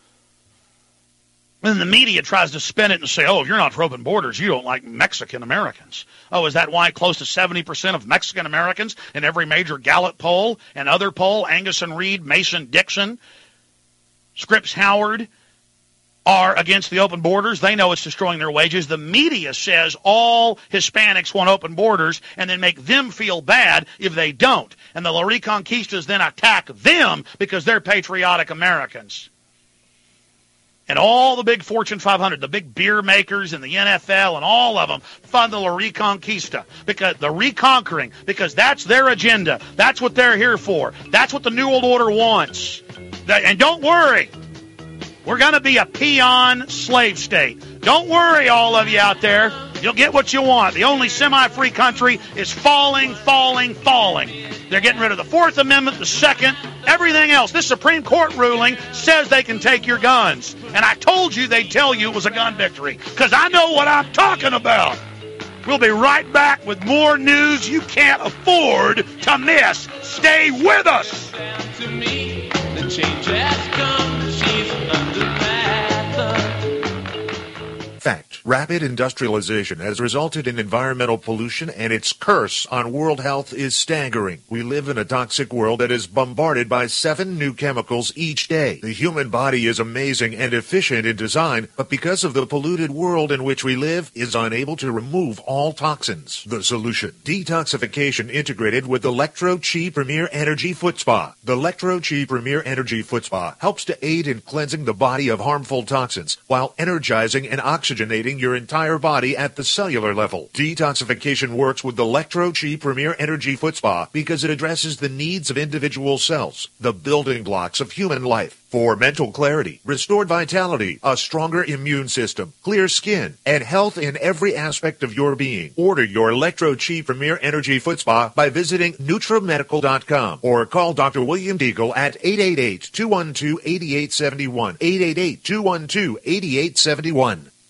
And the media tries to spin it and say, if you're not for open borders, you don't like Mexican Americans. Is that why close to 70% of Mexican Americans in every major Gallup poll and other poll, Angus and Reid, Mason-Dixon, Scripps Howard, are against the open borders? They know it's destroying their wages. The media says all Hispanics want open borders and then make them feel bad if they don't. And the La Reconquistas then attack them because they're patriotic Americans. And all the big Fortune 500, the big beer makers and the NFL and all of them fund the La Reconquista, because the reconquering, because that's their agenda. That's what they're here for. That's what the New World Order wants. And don't worry, we're going to be a peon slave state. Don't worry, all of you out there. You'll get what you want. The only semi-free country is falling, falling, falling. They're getting rid of the Fourth Amendment, the Second, everything else. This Supreme Court ruling says they can take your guns. And I told you they'd tell you it was a gun victory, because I know what I'm talking about. We'll be right back with more news you can't afford to miss. Stay with us. Fact. Rapid industrialization has resulted in environmental pollution, and its curse on world health is staggering. We live in a toxic world that is bombarded by 7 new chemicals each day. The human body is amazing and efficient in design, but because of the polluted world in which we live, is unable to remove all toxins. The solution: detoxification integrated with Electro-Chi Premier Energy Foot Spa. The Electro-Chi Premier Energy Foot Spa helps to aid in cleansing the body of harmful toxins while energizing and oxygenating your entire body at the cellular level. Detoxification works with the Electro-Chi Premier Energy Foot Spa because it addresses the needs of individual cells, the building blocks of human life. For mental clarity, restored vitality, a stronger immune system, clear skin, and health in every aspect of your being. Order your Electro-Chi Premier Energy Foot Spa by visiting NutraMedical.com or call Dr. William Deagle at 888-212-8871. 888-212-8871.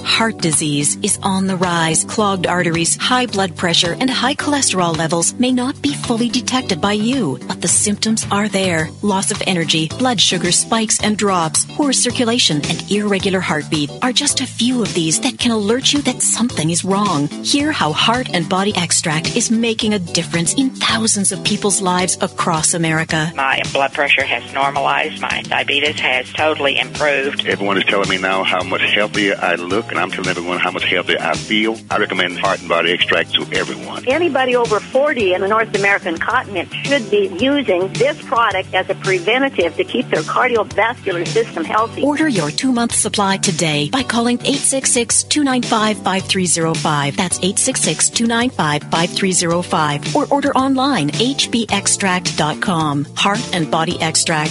Heart disease is on the rise. Clogged arteries, high blood pressure, and high cholesterol levels may not be fully detected by you, but the symptoms are there. Loss of energy, blood sugar spikes and drops, poor circulation, and irregular heartbeat are just a few of these that can alert you that something is wrong. Hear how Heart and Body Extract is making a difference in thousands of people's lives across America. My blood pressure has normalized. My diabetes has totally improved. Everyone is telling me now how much healthier I look, and I'm telling everyone how much healthier I feel. I recommend Heart and Body Extract to everyone. Anybody over 40 in the North American continent should be using this product as a preventative to keep their cardiovascular system healthy. Order your 2-month supply today by calling 866-295-5305. That's 866-295-5305. Or order online, hbextract.com. Heart and Body Extract,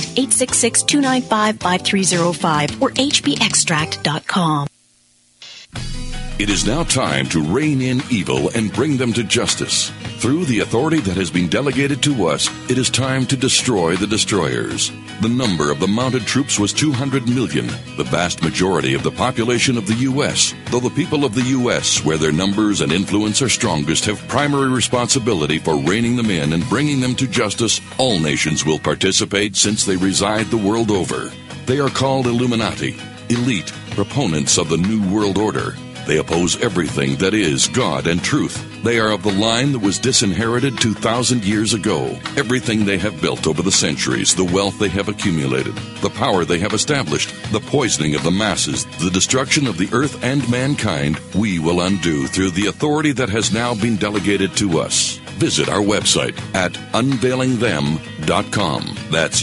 866-295-5305 or hbextract.com. It is now time to rein in evil and bring them to justice. Through the authority that has been delegated to us, it is time to destroy the destroyers. The number of the mounted troops was 200 million, the vast majority of the population of the U.S. Though the people of the U.S., where their numbers and influence are strongest, have primary responsibility for reining them in and bringing them to justice, all nations will participate since they reside the world over. They are called Illuminati, elite, proponents of the New World Order. They oppose everything that is God and truth. They are of the line that was disinherited 2,000 years ago. Everything they have built over the centuries, the wealth they have accumulated, the power they have established, the poisoning of the masses, the destruction of the earth and mankind, we will undo through the authority that has now been delegated to us. Visit our website at unveilingthem.com. That's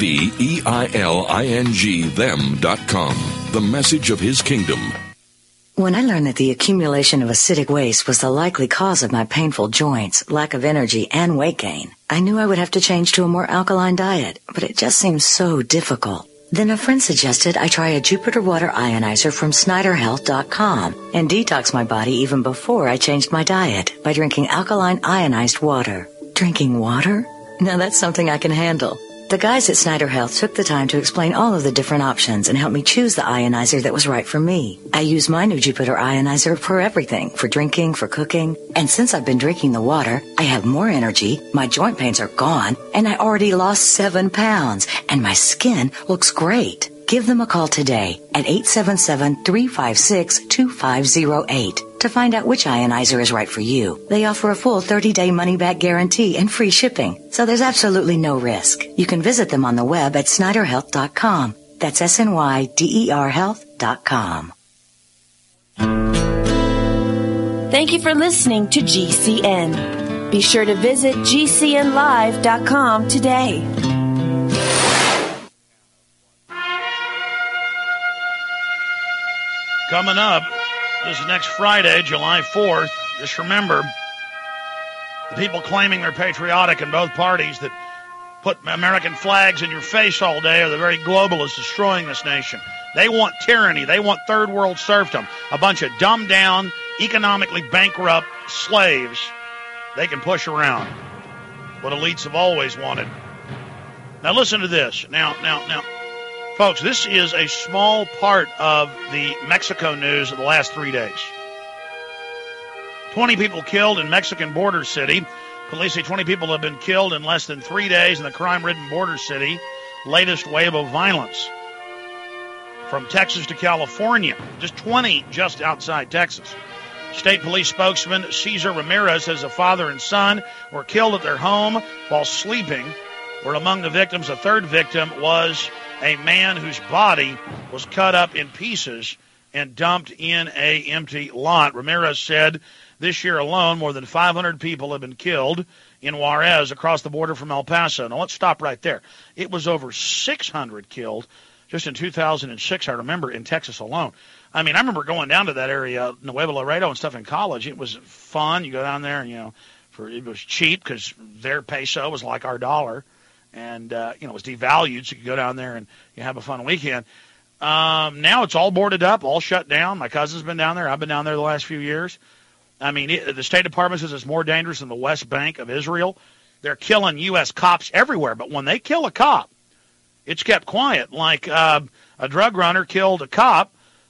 UNVEILING them.com. The message of His kingdom. When I learned that the accumulation of acidic waste was the likely cause of my painful joints, lack of energy, and weight gain, I knew I would have to change to a more alkaline diet, but it just seemed so difficult. Then a friend suggested I try a Jupiter Water Ionizer from SnyderHealth.com and detox my body even before I changed my diet by drinking alkaline ionized water. Drinking water? Now that's something I can handle. The guys at Snyder Health took the time to explain all of the different options and help me choose the ionizer that was right for me. I use my new Jupiter Ionizer for everything, for drinking, for cooking. And since I've been drinking the water, I have more energy, my joint pains are gone, and I already lost 7 pounds, and my skin looks great. Give them a call today at 877-356-2508 to find out which ionizer is right for you. They offer a full 30-day money-back guarantee and free shipping, so there's absolutely no risk. You can visit them on the web at SnyderHealth.com. That's SNYDER Health.com. Thank you for listening to GCN. Be sure to visit GCNlive.com today. Coming up this next Friday, July 4th, just remember, the people claiming they're patriotic in both parties that put American flags in your face all day are the very globalists destroying this nation. They want tyranny. They want third world serfdom. A bunch of dumbed down, economically bankrupt slaves they can push around. What elites have always wanted. Now listen to this. Now. Folks, this is a small part of the Mexico news of the last 3 days. 20 people killed in Mexican border city. Police say 20 people have been killed in less than 3 days in the crime-ridden border city. Latest wave of violence. From Texas to California. Just 20 just outside Texas. State police spokesman Cesar Ramirez says a father and son were killed at their home while sleeping. Were among the victims. A third victim was a man whose body was cut up in pieces and dumped in a empty lot. Ramirez said this year alone, more than 500 people have been killed in Juarez across the border from El Paso. Now, let's stop right there. It was over 600 killed just in 2006, I remember, in Texas alone. I mean, I remember going down to that area, Nuevo Laredo and stuff in college. It was fun. You go down there and, it was cheap because their peso was like our dollar. And, it was devalued, so you could go down there and you have a fun weekend. Now it's all boarded up, all shut down. My cousin's been down there. I've been down there the last few years. I mean, the State Department says it's more dangerous than the West Bank of Israel. They're killing U.S. cops everywhere. But when they kill a cop, it's kept quiet. Like a drug runner killed a cop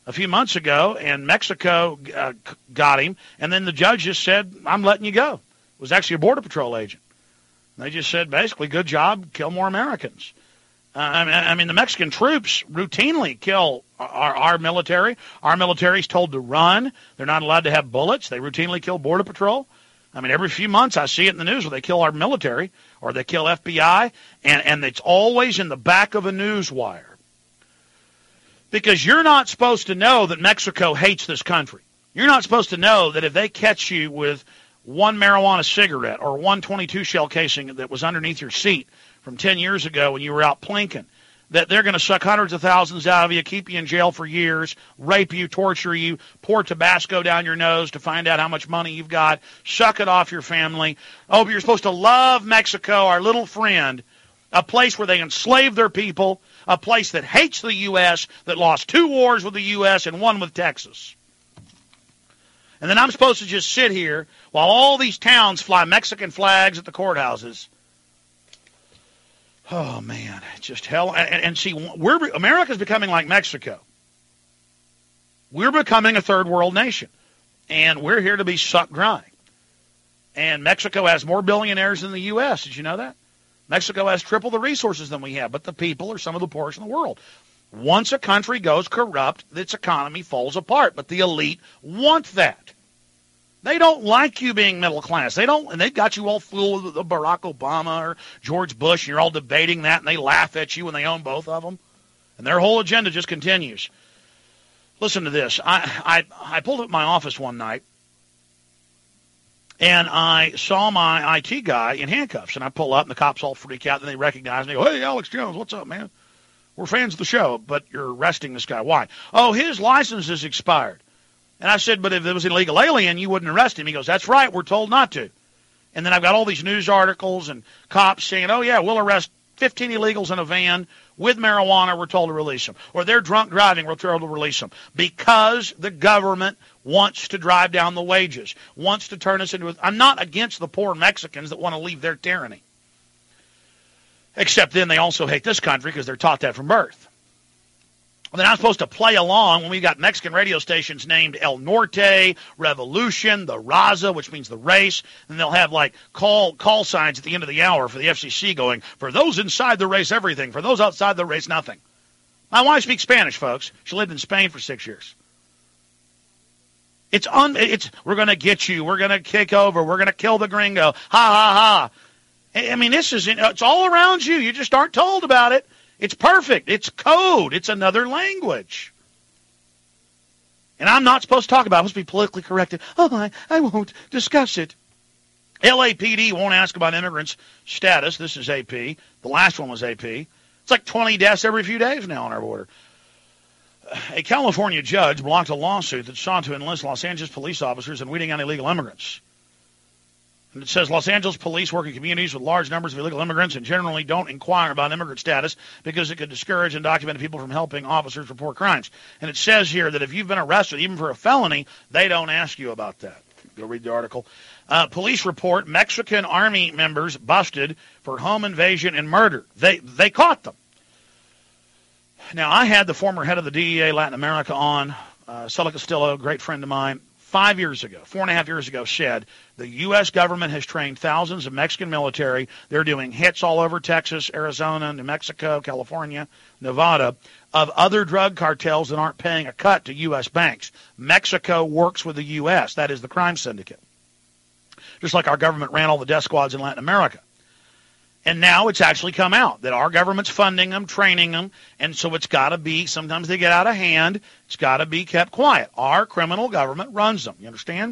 a few months ago, and Mexico got him, and then the judge just said, I'm letting you go. It was actually a Border Patrol agent. They just said, basically, good job, kill more Americans. I mean, the Mexican troops routinely kill our military. Our military's told to run. They're not allowed to have bullets. They routinely kill Border Patrol. I mean, every few months I see it in the news where they kill our military or they kill FBI, and it's always in the back of a news wire. Because you're not supposed to know that Mexico hates this country. You're not supposed to know that if they catch you with one marijuana cigarette or one .22 shell casing that was underneath your seat from 10 years ago when you were out plinking, that they're going to suck hundreds of thousands out of you, keep you in jail for years, rape you, torture you, pour Tabasco down your nose to find out how much money you've got, suck it off your family. Oh, but you're supposed to love Mexico, our little friend, a place where they enslave their people, a place that hates the U.S., that lost 2 wars with the U.S. and 1 with Texas. And then I'm supposed to just sit here while all these towns fly Mexican flags at the courthouses. Oh, man, it's just hell. And see, America's becoming like Mexico. We're becoming a third world nation, and we're here to be sucked dry. And Mexico has more billionaires than the U.S. Did you know that? Mexico has triple the resources than we have, but the people are some of the poorest in the world. Once a country goes corrupt, its economy falls apart, but the elite want that. They don't like you being middle class. They don't, and they've got you all fooled with Barack Obama or George Bush, and you're all debating that, and they laugh at you when they own both of them. And their whole agenda just continues. Listen to this. I pulled up my office one night, and I saw my IT guy in handcuffs, and I pull up, and the cops all freak out, and they recognize me. They go, hey, Alex Jones, what's up, man? We're fans of the show, but you're arresting this guy. Why? Oh, his license is expired. And I said, but if it was an illegal alien, you wouldn't arrest him. He goes, that's right, we're told not to. And then I've got all these news articles and cops saying, oh, yeah, we'll arrest 15 illegals in a van with marijuana, we're told to release them. Or they're drunk driving, we're told to release them. Because the government wants to drive down the wages, wants to turn us into I'm not against the poor Mexicans that want to leave their tyranny. Except then they also hate this country because they're taught that from birth. Then I'm supposed to play along when we got Mexican radio stations named El Norte, Revolution, the Raza, which means the race, and they'll have like call signs at the end of the hour for the FCC going, for those inside the race, everything. For those outside the race, nothing. My wife speaks Spanish, folks. She lived in Spain for 6 years. We're going to get you. We're going to kick over. We're going to kill the gringo. Ha, ha, ha. I mean, it's all around you. You just aren't told about it. It's perfect. It's code. It's another language. And I'm not supposed to talk about it. I'm supposed to be politically corrected. Oh, I won't discuss it. LAPD won't ask about immigrants' status. This is AP. The last one was AP. It's like 20 deaths every few days now on our border. A California judge blocked a lawsuit that sought to enlist Los Angeles police officers in weeding out illegal immigrants. And it says Los Angeles police work in communities with large numbers of illegal immigrants and generally don't inquire about immigrant status because it could discourage undocumented people from helping officers report crimes. And it says here that if you've been arrested, even for a felony, they don't ask you about that. Go read the article. Police report Mexican Army members busted for home invasion and murder. They caught them. Now, I had the former head of the DEA Latin America on, Cela Castillo, a great friend of mine, 5 years ago, 4.5 years ago, said the U.S. government has trained thousands of Mexican military. They're doing hits all over Texas, Arizona, New Mexico, California, Nevada, of other drug cartels that aren't paying a cut to U.S. banks. Mexico works with the U.S. That is the crime syndicate. Just like our government ran all the death squads in Latin America. And now it's actually come out that our government's funding them, training them, and so it's got to be, sometimes they get out of hand, it's got to be kept quiet. Our criminal government runs them, you understand?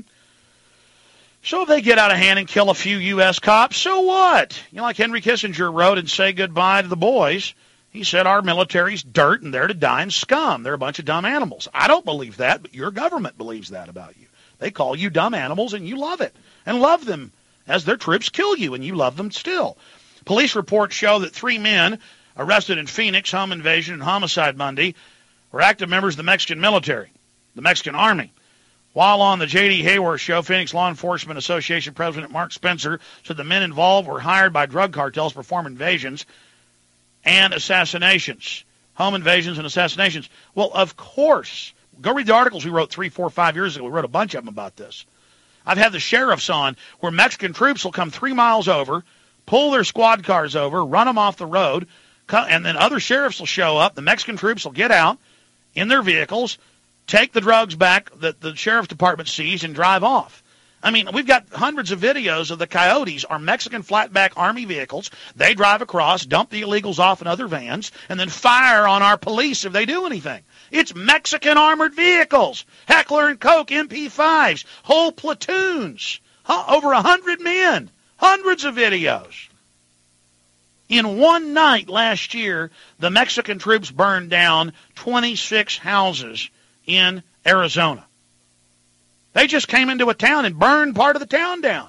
So if they get out of hand and kill a few U.S. cops, so what? You know, like Henry Kissinger wrote in Say Goodbye to the Boys, he said our military's dirt and they're to die in scum. They're a bunch of dumb animals. I don't believe that, but your government believes that about you. They call you dumb animals and you love it, and love them as their troops kill you, and you love them still. Police reports show that 3 men arrested in Phoenix, home invasion and homicide Monday, were active members of the Mexican military, the Mexican Army. While on the J.D. Hayworth show, Phoenix Law Enforcement Association President Mark Spencer said the men involved were hired by drug cartels to perform invasions and assassinations, home invasions and assassinations. Well, of course, Go read the articles we wrote 3, 4, 5 years ago. We wrote a bunch of them about this. I've had the sheriffs on where Mexican troops will come 3 miles over, pull their squad cars over, run them off the road, and then other sheriffs will show up. The Mexican troops will get out in their vehicles, take the drugs back that the sheriff's department seized, and drive off. I mean, we've got hundreds of videos of the Coyotes are Mexican flatback Army vehicles. They drive across, dump the illegals off in other vans, and then fire on our police if they do anything. It's Mexican armored vehicles, Heckler & Koch MP5s, whole platoons, over 100 men, hundreds of videos. In one night last year, the Mexican troops burned down 26 houses in Arizona. They just came into a town and burned part of the town down.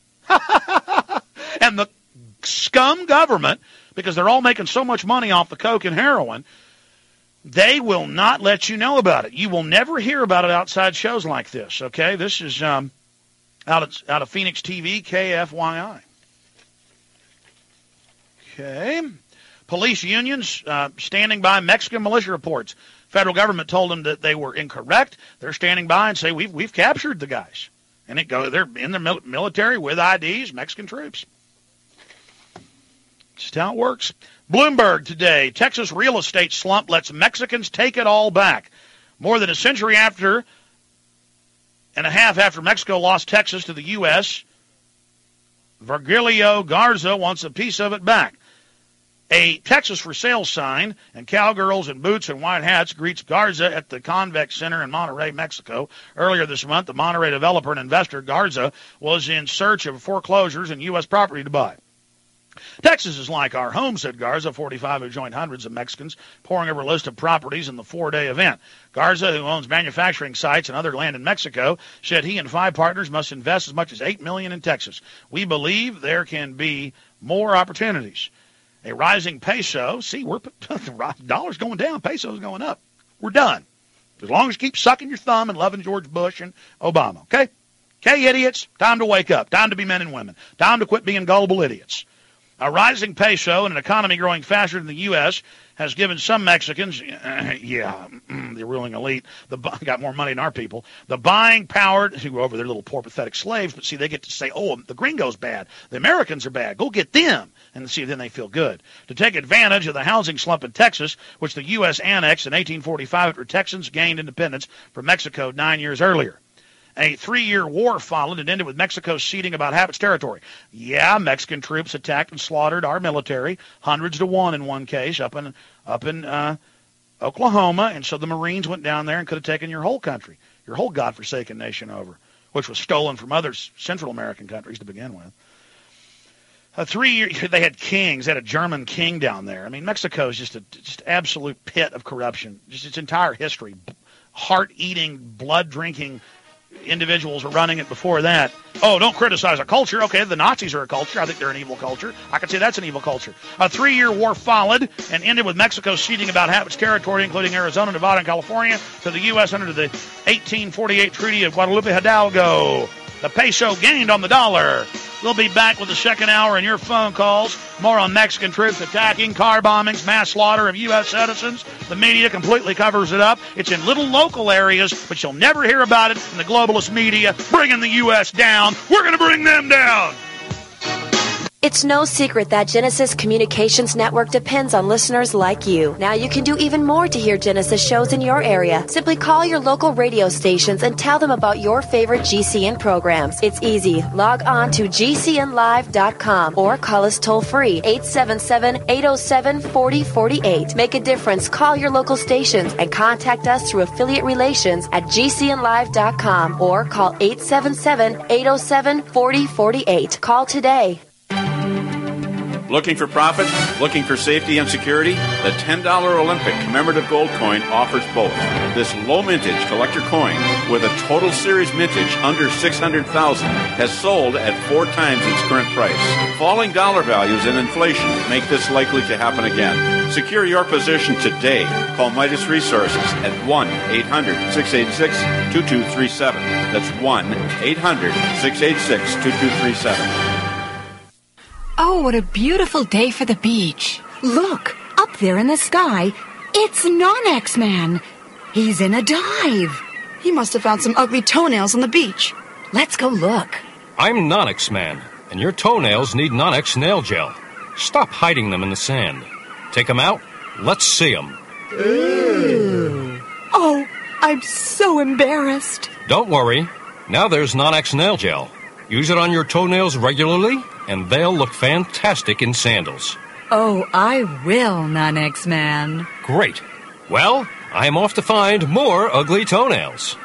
And the scum government, because they're all making so much money off the coke and heroin, they will not let you know about it. You will never hear about it outside shows like this, okay? This is out of Phoenix TV, KFYI. Okay. Police unions standing by Mexican militia reports. Federal government told them that they were incorrect. They're standing by and say, we've captured the guys. And they're in the military with IDs, Mexican troops. Just how it works. Bloomberg today, Texas real estate slump lets Mexicans take it all back. More than a century and a half after Mexico lost Texas to the U.S., Virgilio Garza wants a piece of it back. A Texas for sale sign and cowgirls in boots and white hats greets Garza at the Convex Center in Monterrey, Mexico. Earlier this month, the Monterrey developer and investor Garza was in search of foreclosures and U.S. property to buy. Texas is like our home, said Garza, 45, who joined hundreds of Mexicans pouring over a list of properties in the 4-day event. Garza, who owns manufacturing sites and other land in Mexico, said he and 5 partners must invest as much as $8 million in Texas. We believe there can be more opportunities. A rising peso. See, the dollar's going down, peso's going up. We're done. As long as you keep sucking your thumb and loving George Bush and Obama, okay? Okay, idiots, time to wake up. Time to be men and women. Time to quit being gullible idiots. A rising peso and an economy growing faster than the U.S. has given some Mexicans, the ruling elite, got more money than our people, the buying power to go over their little poor, pathetic slaves. But see, they get to say, oh, the gringo's bad. The Americans are bad. Go get them. And see, then they feel good. To take advantage of the housing slump in Texas, which the U.S. annexed in 1845 after Texans gained independence from Mexico 9 years earlier. A 3-year war followed and ended with Mexico ceding about half its territory. Yeah, Mexican troops attacked and slaughtered our military, hundreds to one in one case, up in Oklahoma, and so the Marines went down there and could have taken your whole country, your whole godforsaken nation over, which was stolen from other Central American countries to begin with. 3 years, they had kings. They had a German king down there. I mean, Mexico is just absolute pit of corruption. Just its entire history, heart-eating, blood-drinking individuals were running it before that. Oh, don't criticize a culture. Okay, the Nazis are a culture. I think they're an evil culture. I could say that's an evil culture. A 3-year war followed and ended with Mexico ceding about half its territory, including Arizona, Nevada, and California, to the U.S. under the 1848 Treaty of Guadalupe Hidalgo. The peso gained on the dollar. We'll be back with the second hour and your phone calls. More on Mexican troops attacking, car bombings, mass slaughter of U.S. citizens. The media completely covers it up. It's in little local areas, but you'll never hear about it in the globalist media bringing the U.S. down. We're going to bring them down. It's no secret that Genesis Communications Network depends on listeners like you. Now you can do even more to hear Genesis shows in your area. Simply call your local radio stations and tell them about your favorite GCN programs. It's easy. Log on to GCNlive.com or call us toll-free 877-807-4048. Make a difference. Call your local stations and contact us through affiliate relations at GCNlive.com or call 877-807-4048. Call today. Looking for profit? Looking for safety and security? The $10 Olympic commemorative gold coin offers both. This low mintage collector coin with a total series mintage under $600,000 has sold at 4 times its current price. Falling dollar values and inflation make this likely to happen again. Secure your position today. Call Midas Resources at 1-800-686-2237. That's 1-800-686-2237. Oh, what a beautiful day for the beach. Look, up there in the sky, it's Non-X-Man. He's in a dive. He must have found some ugly toenails on the beach. Let's go look. I'm Nonex Man, and your toenails need Nonex nail gel. Stop hiding them in the sand. Take them out. Let's see them. Ooh. Oh, I'm so embarrassed. Don't worry. Now there's Nonex nail gel. Use it on your toenails regularly, and they'll look fantastic in sandals. Oh, I will, Nonex Man. Great. Well, I'm off to find more ugly toenails.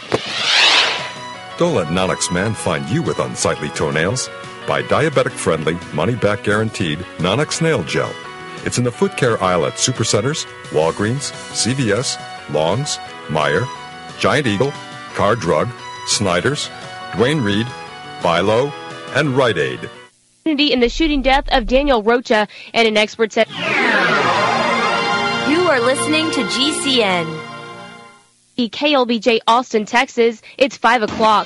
Don't let Nonex Man find you with unsightly toenails. Buy diabetic-friendly, money-back guaranteed Nonex Nail Gel. It's in the foot care aisle at Supercenters, Walgreens, CVS, Long's, Meijer, Giant Eagle, Car Drug, Snyder's, Duane Reade, Bilo, and Rite Aid. In the shooting death of Daniel Rocha, and an expert said, you are listening to GCN. KLBJ Austin, Texas. It's 5 o'clock.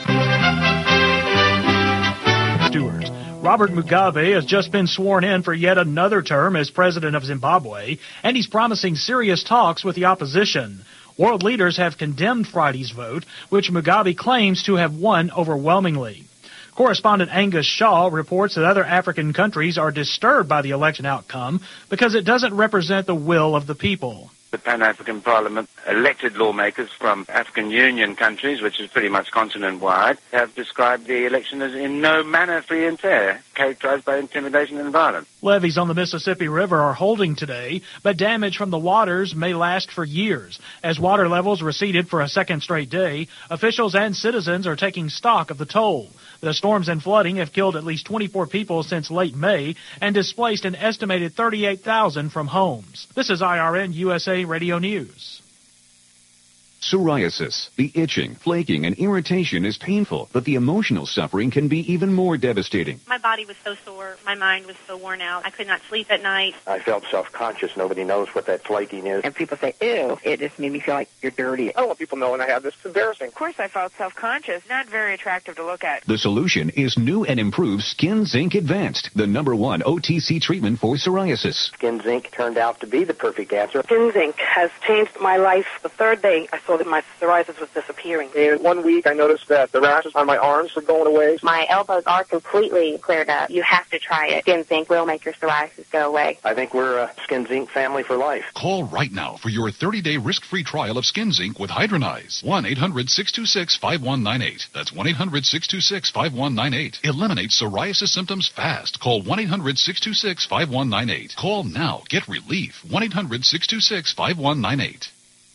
Stewart. Robert Mugabe has just been sworn in for yet another term as president of Zimbabwe, and he's promising serious talks with the opposition. World leaders have condemned Friday's vote, which Mugabe claims to have won overwhelmingly. Correspondent Angus Shaw reports that other African countries are disturbed by the election outcome because it doesn't represent the will of the people. The Pan-African Parliament elected lawmakers from African Union countries, which is pretty much continent-wide, have described the election as in no manner free and fair, characterized by intimidation and violence. Levees on the Mississippi River are holding today, but damage from the waters may last for years. As water levels receded for a second straight day, officials and citizens are taking stock of the toll. The storms and flooding have killed at least 24 people since late May and displaced an estimated 38,000 from homes. This is IRN USA Radio News. Psoriasis. The itching, flaking, and irritation is painful, but the emotional suffering can be even more devastating. My body was so sore. My mind was so worn out. I could not sleep at night. I felt self-conscious. Nobody knows what that flaking is. And people say, ew, it just made me feel like you're dirty. I don't want people knowing I have this. It's embarrassing. Of course I felt self-conscious. Not very attractive to look at. The solution is new and improved Skin Zinc Advanced, the #1 OTC treatment for psoriasis. Skin Zinc turned out to be the perfect answer. Skin Zinc has changed my life. The third day I saw that my psoriasis was disappearing. In 1 week, I noticed that the rashes on my arms were going away. My elbows are completely cleared up. You have to try it. Skin Zinc will make your psoriasis go away. I think we're a Skin Zinc family for life. Call right now for your 30-day risk-free trial of Skin Zinc with Hydronize. 1-800-626-5198. That's 1-800-626-5198. Eliminate psoriasis symptoms fast. Call 1-800-626-5198. Call now. Get relief. 1-800-626-5198.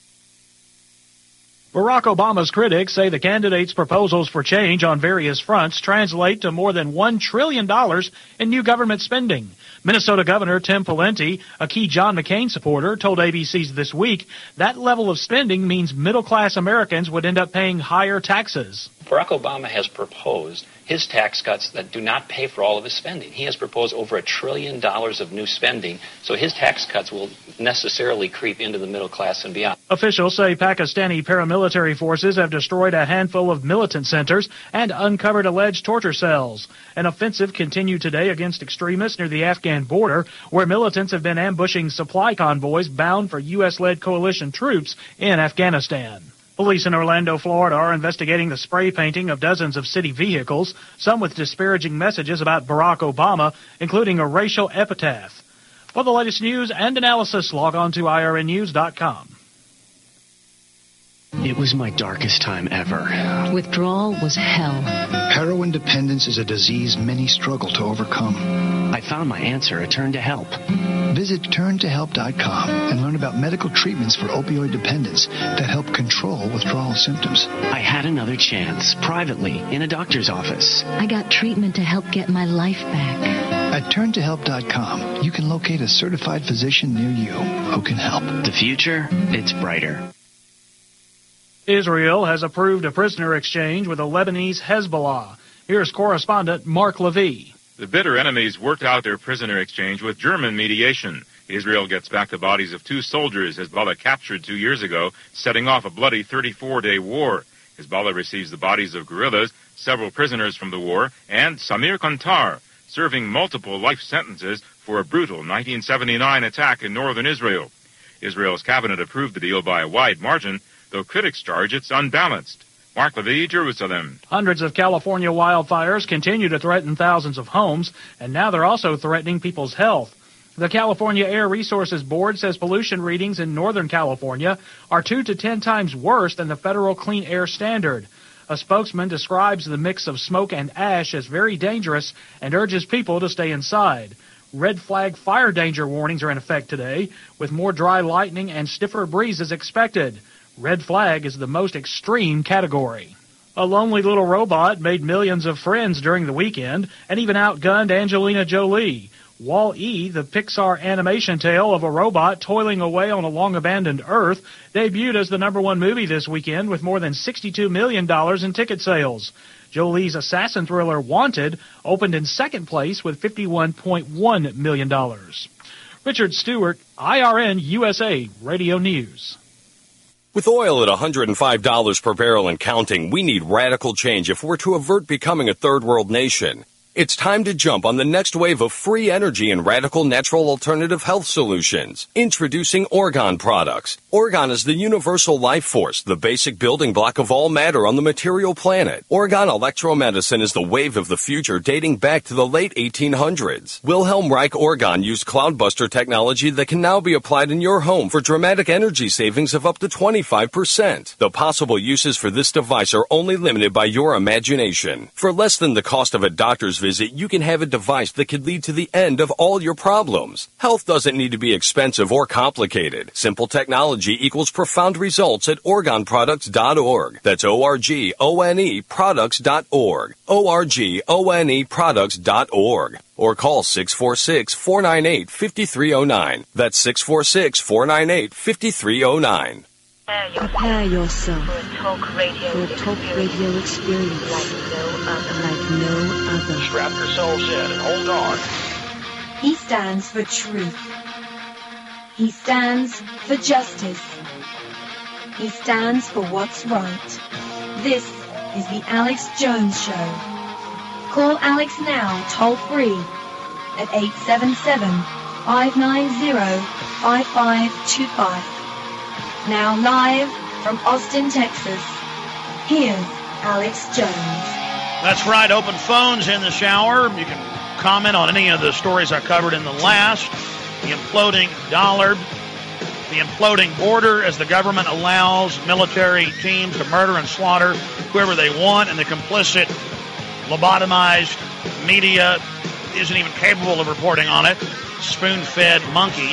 Barack Obama's critics say the candidate's proposals for change on various fronts translate to more than $1 trillion in new government spending. Minnesota Governor Tim Pawlenty, a key John McCain supporter, told ABC's This Week that level of spending means middle-class Americans would end up paying higher taxes. Barack Obama has proposed his tax cuts that do not pay for all of his spending. He has proposed over $1 trillion of new spending, so his tax cuts will necessarily creep into the middle class and beyond. Officials say Pakistani paramilitary forces have destroyed a handful of militant centers and uncovered alleged torture cells. An offensive continued today against extremists near the Afghan border, where militants have been ambushing supply convoys bound for U.S.-led coalition troops in Afghanistan. Police in Orlando, Florida are investigating the spray painting of dozens of city vehicles, some with disparaging messages about Barack Obama, including a racial epitaph. For the latest news and analysis, log on to IRNnews.com. It was my darkest time ever. Withdrawal was hell. Heroin dependence is a disease many struggle to overcome. I found my answer at Turn to Help. Visit turntohelp.com and learn about medical treatments for opioid dependence that help control withdrawal symptoms. I had another chance, privately, in a doctor's office. I got treatment to help get my life back. At turntohelp.com, you can locate a certified physician near you who can help. The future, it's brighter. Israel has approved a prisoner exchange with the Lebanese Hezbollah. Here's correspondent Mark Levy. The bitter enemies worked out their prisoner exchange with German mediation. Israel gets back the bodies of 2 soldiers Hezbollah captured 2 years ago, setting off a bloody 34-day war. Hezbollah receives the bodies of guerrillas, several prisoners from the war, and Samir Kantar, serving multiple life sentences for a brutal 1979 attack in northern Israel. Israel's cabinet approved the deal by a wide margin. though critics charge it's unbalanced. Mark Levy, Jerusalem. Hundreds of California wildfires continue to threaten thousands of homes, and now they're also threatening people's health. The California Air Resources Board says pollution readings in Northern California are 2 to 10 times worse than the federal clean air standard. A spokesman describes the mix of smoke and ash as very dangerous and urges people to stay inside. Red flag fire danger warnings are in effect today, with more dry lightning and stiffer breezes expected. Red flag is the most extreme category. A lonely little robot made millions of friends during the weekend and even outgunned Angelina Jolie. Wall-E, the Pixar animation tale of a robot toiling away on a long-abandoned Earth, debuted as the number 1 movie this weekend with more than $62 million in ticket sales. Jolie's assassin thriller Wanted opened in second place with $51.1 million. Richard Stewart, IRN USA Radio News. With oil at $105 per barrel and counting, we need radical change if we're to avert becoming a third world nation. It's time to jump on the next wave of free energy and radical natural alternative health solutions. Introducing Orgone products. Orgone is the universal life force, the basic building block of all matter on the material planet. Orgone electromedicine is the wave of the future dating back to the late 1800s. Wilhelm Reich Orgone used cloudbuster technology that can now be applied in your home for dramatic energy savings of up to 25%. The possible uses for this device are only limited by your imagination. For less than the cost of a doctor's visit, you can have a device that could lead to the end of all your problems. Health doesn't need to be expensive or complicated. Simple technology equals profound results at OrgoneProducts.org. That's ORGONE products.org. ORGONE products.org. Or call 646-498-5309. That's 646-498-5309. Prepare yourself for a talk radio experience like no other. Strap yourselves in and hold on. He stands for truth. He stands for justice. He stands for what's right. This is the Alex Jones Show. Call Alex now, toll free, at 877-590-5525. Now live from Austin, Texas, here's Alex Jones. That's right, open phones in this hour. You can comment on any of the stories I covered in the last. The imploding dollar, the imploding border as the government allows military teams to murder and slaughter whoever they want, and the complicit, lobotomized media isn't even capable of reporting on it. Spoon-fed monkeys.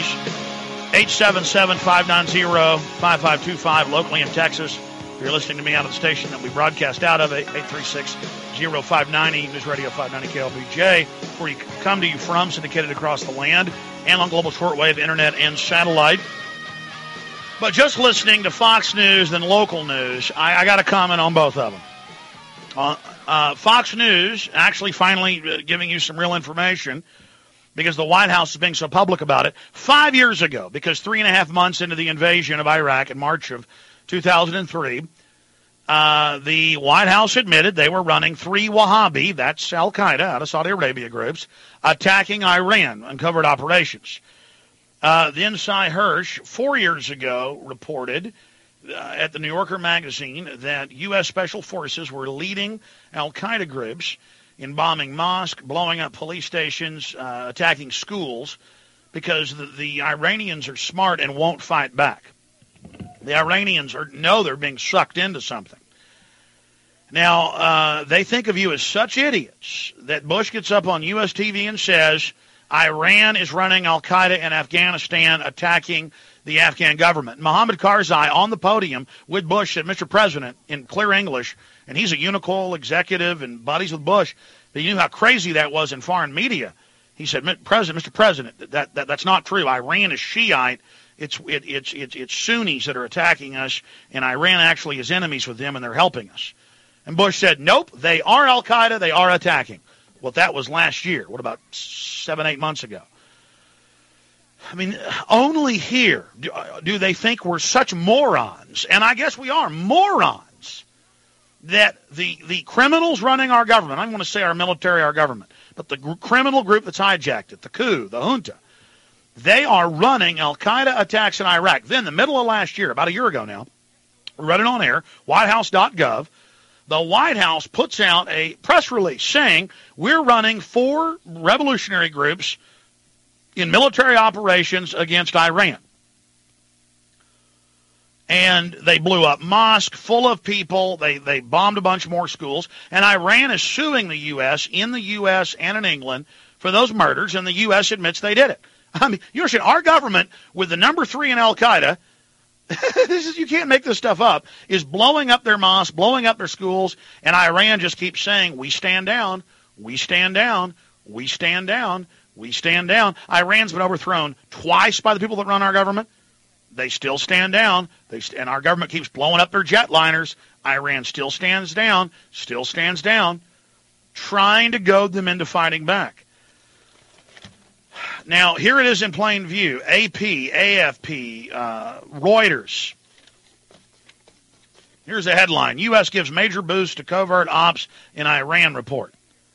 877-590-5525 locally in Texas. If you're listening to me out of the station that we broadcast out of, 836-0590, News Radio 590 KLBJ, where you come to you from, syndicated across the land, and on global shortwave, internet, and satellite. But just listening to Fox News and local news, I got to comment on both of them. Fox News actually finally giving you some real information, because the White House is being so public about it. 5 years ago, because 3.5 months into the invasion of Iraq in March of 2003, the White House admitted they were running 3 Wahhabi, that's Al-Qaeda, out of Saudi Arabia groups, attacking Iran, uncovered operations. Then Cy Hirsch, 4 years ago, reported at the New Yorker magazine that U.S. Special Forces were leading Al-Qaeda groups in bombing mosques, blowing up police stations, attacking schools, because the Iranians are smart and won't fight back. The Iranians know they're being sucked into something. Now, they think of you as such idiots that Bush gets up on U.S. TV and says Iran is running Al-Qaeda in Afghanistan, attacking the Afghan government. Mohammed Karzai on the podium with Bush said, Mr. President, in clear English, and he's a Unicol executive and buddies with Bush, but he knew how crazy that was in foreign media. He said, Mr. President, that's not true. Iran is Shiite. It's Sunnis that are attacking us, and Iran actually is enemies with them, and they're helping us. And Bush said, nope, they are Al-Qaeda, they are attacking. Well, that was last year. What about 7-8 months ago? I mean, only here do they think we're such morons, and I guess we are morons, that the criminals running our government, I don't want to say our military, our government, but the criminal group that's hijacked it, the coup, the junta, they are running Al-Qaeda attacks in Iraq. Then, the middle of last year, about a year ago now, We read it on air, whitehouse.gov. The White House puts out a press release saying we're running 4 revolutionary groups in military operations against Iran. And they blew up mosque full of people. They bombed a bunch more schools. And Iran is suing the U.S. in the U.S. and in England for those murders, and the U.S. admits they did it. I mean, you understand, our government, with the number 3 in Al-Qaeda, you can't make this stuff up, is blowing up their mosques, blowing up their schools, and Iran just keeps saying, we stand down, we stand down, we stand down, we stand down. Iran's been overthrown twice by the people that run our government. They still stand down, and our government keeps blowing up their jetliners. Iran still stands down, trying to goad them into fighting back. Now, here it is in plain view. AP, AFP, Reuters. Here's a headline. U.S. gives major boost to covert ops in Iran report.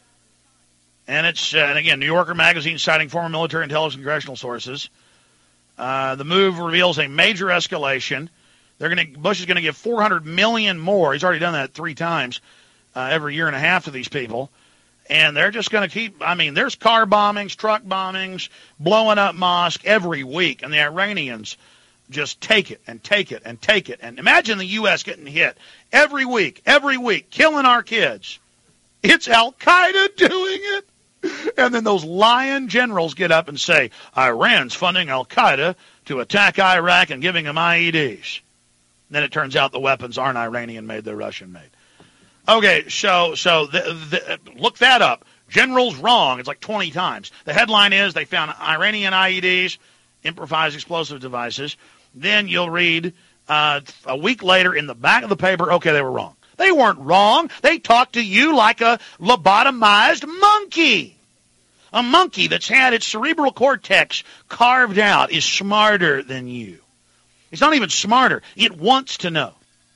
And it's, and again, New Yorker magazine citing former military intelligence and congressional sources. The move reveals a major escalation. Bush is going to give $400 million more. He's already done that 3 times every year and a half to these people. And they're just going to keep, I mean, there's car bombings, truck bombings, blowing up mosques every week. And the Iranians just take it and take it and take it. And imagine the U.S. getting hit every week, killing our kids. It's Al-Qaeda doing it. And then those lying generals get up and say, Iran's funding Al-Qaeda to attack Iraq and giving them IEDs. And then it turns out the weapons aren't Iranian-made, they're Russian-made. Okay, so look that up. General's wrong. It's like 20 times. The headline is they found Iranian IEDs, improvised explosive devices. Then you'll read a week later in the back of the paper, okay, they were wrong. They weren't wrong. They talked to you like a lobotomized monkey. A monkey that's had its cerebral cortex carved out is smarter than you. It's not even smarter. It wants to know.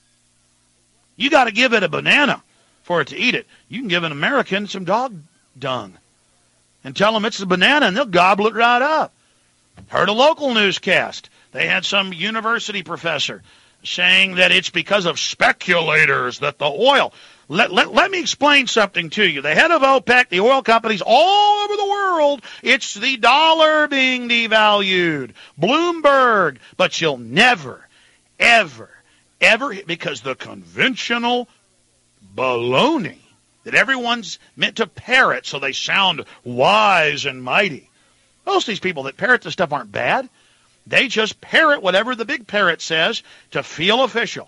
You got to give it a banana for it to eat it. You can give an American some dog dung and tell them it's a banana, and they'll gobble it right up. Heard a local newscast. They had some university professor saying that it's because of speculators that the oil. Let me explain something to you. The head of OPEC, the oil companies all over the world, it's the dollar being devalued. Bloomberg. But you'll never, ever, because the conventional baloney that everyone's meant to parrot so they sound wise and mighty. Most of these people that parrot this stuff aren't bad. They just parrot whatever the big parrot says to feel official.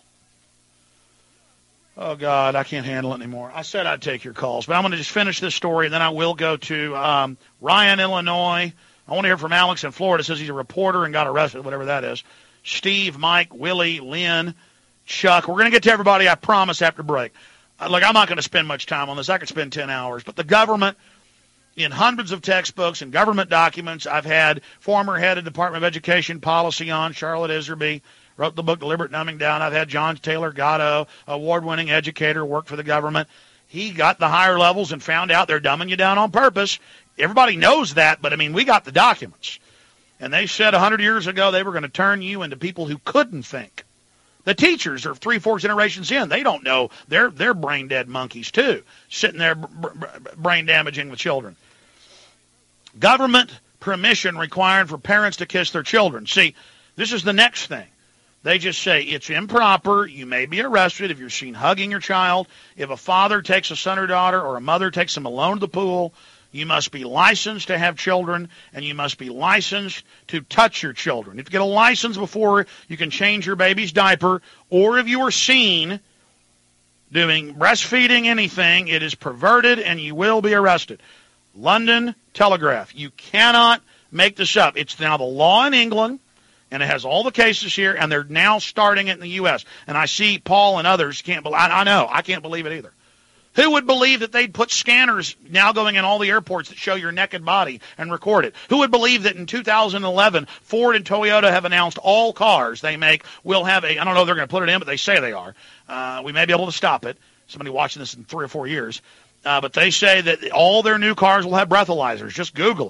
Oh, God, I can't handle it anymore. I said I'd take your calls, but I'm going to just finish this story, and then I will go to Ryan, Illinois. I want to hear from Alex in Florida. Says he's a reporter and got arrested, whatever that is. Steve, Mike, Willie, Lynn, Chuck. We're going to get to everybody, I promise, after break. Look, I'm not going to spend much time on this. I could spend 10 hours. But the government, in hundreds of textbooks and government documents, I've had former head of Department of Education policy on, Charlotte Iserby, wrote the book Deliberate Numbing Down. I've had John Taylor Gatto, award-winning educator, worked for the government. He got the higher levels and found out they're dumbing you down on purpose. Everybody knows that, but, I mean, we got the documents. And they said 100 years ago they were going to turn you into people who couldn't think. The teachers are 3-4 generations in. They don't know. They're brain-dead monkeys, too, sitting there brain-damaging the children. Government permission required for parents to kiss their children. See, this is the next thing. They just say it's improper. You may be arrested if you're seen hugging your child. If a father takes a son or daughter or a mother takes them alone to the pool, you must be licensed to have children, and you must be licensed to touch your children. You have to get a license before you can change your baby's diaper, or if you were seen doing breastfeeding anything, it is perverted and you will be arrested. London Telegraph. You cannot make this up. It's now the law in England. And it has all the cases here, and they're now starting it in the U.S. And I see Paul and others can't believe. I know, I can't believe it either. Who would believe that they'd put scanners now going in all the airports that show your naked body and record it? Who would believe that in 2011, Ford and Toyota have announced all cars they make will have I don't know if they're going to put it in, but they say they are. We may be able to stop it. Somebody watching this in 3 or 4 years. But they say that all their new cars will have breathalyzers. Just Google it.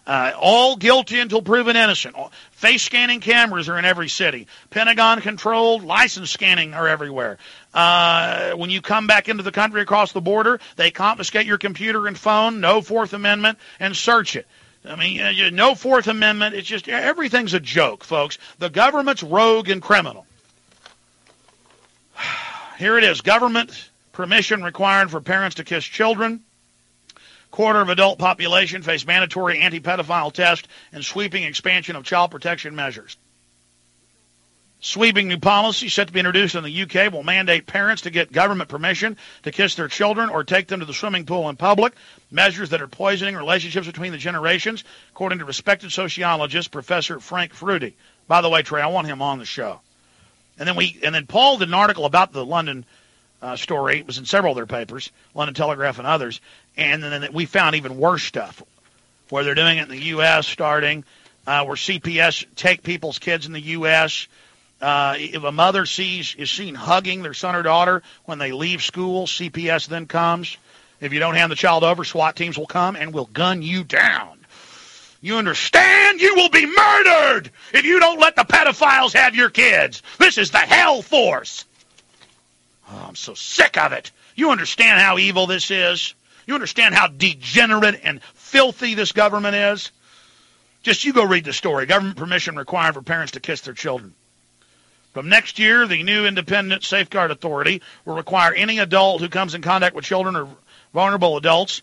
All guilty until proven innocent. Face scanning cameras are in every city. Pentagon-controlled license scanning are everywhere. When you come back into the country across the border, they confiscate your computer and phone, no Fourth Amendment, and search it. I mean, no Fourth Amendment. It's just everything's a joke, folks. The government's rogue and criminal. Here it is. Government permission required for parents to kiss children. Quarter of adult population face mandatory anti-pedophile test and sweeping expansion of child protection measures. Sweeping new policy set to be introduced in the UK will mandate parents to get government permission to kiss their children or take them to the swimming pool in public, measures that are poisoning relationships between the generations, according to respected sociologist Professor Frank Fruity. By the way, Trey, I want him on the show. And then Paul did an article about the London story. It was in several of their papers, London Telegraph and others. And then we found even worse stuff, where they're doing it in the U.S. starting, where CPS take people's kids in the U.S. If a mother is seen hugging their son or daughter when they leave school, CPS then comes. If you don't hand the child over, SWAT teams will come and will gun you down. You understand? You will be murdered if you don't let the pedophiles have your kids. This is the hell force. Oh, I'm so sick of it. You understand how evil this is? You understand how degenerate and filthy this government is? Just you go read the story. Government permission required for parents to kiss their children. From next year, the new Independent Safeguard Authority will require any adult who comes in contact with children or vulnerable adults,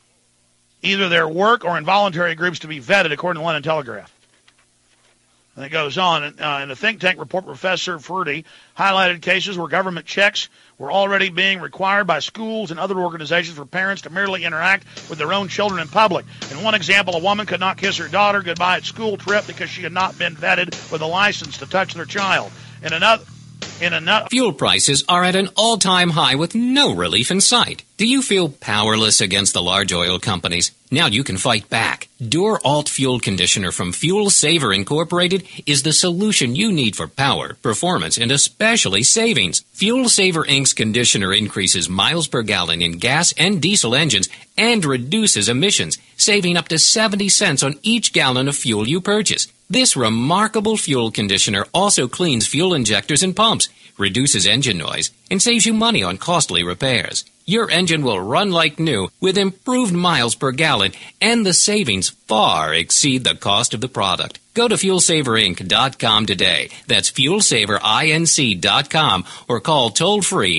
either their work or involuntary groups, to be vetted, according to London Telegraph. And it goes on. In a think tank report, Professor Fruity highlighted cases where government checks were already being required by schools and other organizations for parents to merely interact with their own children in public. In one example, a woman could not kiss her daughter goodbye at school trip because she had not been vetted with a license to touch their child. In another, fuel prices are at an all-time high with no relief in sight. Do you feel powerless against the large oil companies? Now you can fight back. Dur-Alt Fuel Conditioner from Fuel Saver Incorporated is the solution you need for power, performance, and especially savings. Fuel Saver Inc.'s conditioner increases miles per gallon in gas and diesel engines and reduces emissions, saving up to 70 cents on each gallon of fuel you purchase. This remarkable fuel conditioner also cleans fuel injectors and pumps, reduces engine noise, and saves you money on costly repairs. Your engine will run like new with improved miles per gallon, and the savings far exceed the cost of the product. Go to FuelSaverInc.com today. That's FuelSaverInc.com, or call toll-free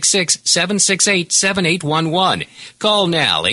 866-768-7811. Call now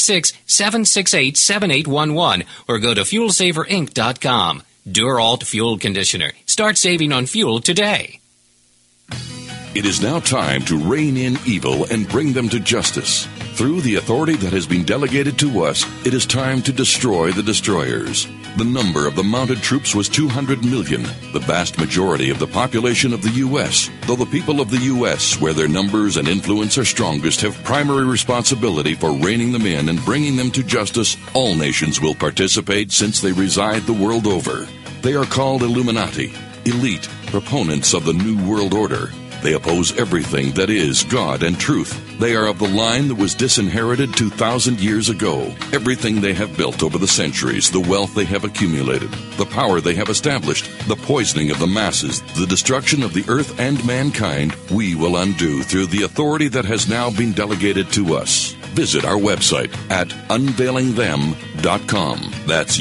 866-768-7811, or go to FuelSaverInc.com. Dur-Alt Fuel Conditioner. Start saving on fuel today. It is now time to rein in evil and bring them to justice. Through the authority that has been delegated to us, it is time to destroy the destroyers. The number of the mounted troops was 200 million, the vast majority of the population of the U.S. Though the people of the U.S., where their numbers and influence are strongest, have primary responsibility for reining them in and bringing them to justice, all nations will participate since they reside the world over. They are called Illuminati, elite, proponents of the New World Order. They oppose everything that is God and truth. They are of the line that was disinherited 2,000 years ago. Everything they have built over the centuries, the wealth they have accumulated, the power they have established, the poisoning of the masses, the destruction of the earth and mankind, we will undo through the authority that has now been delegated to us. Visit our website at unveilingthem.com. That's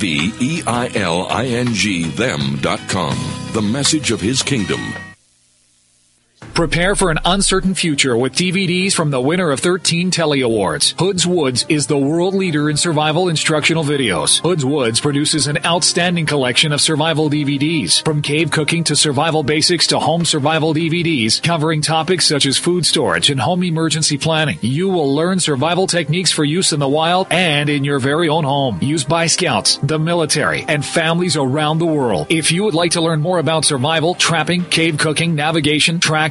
UNVEILING them.com. The message of His kingdom. Prepare for an uncertain future with DVDs from the winner of 13 Telly Awards. Hoods Woods is the world leader in survival instructional videos. Hoods Woods produces an outstanding collection of survival DVDs, from cave cooking to survival basics to home survival DVDs, covering topics such as food storage and home emergency planning. You will learn survival techniques for use in the wild and in your very own home, used by scouts, the military, and families around the world. If you would like to learn more about survival, trapping, cave cooking, navigation, tracking,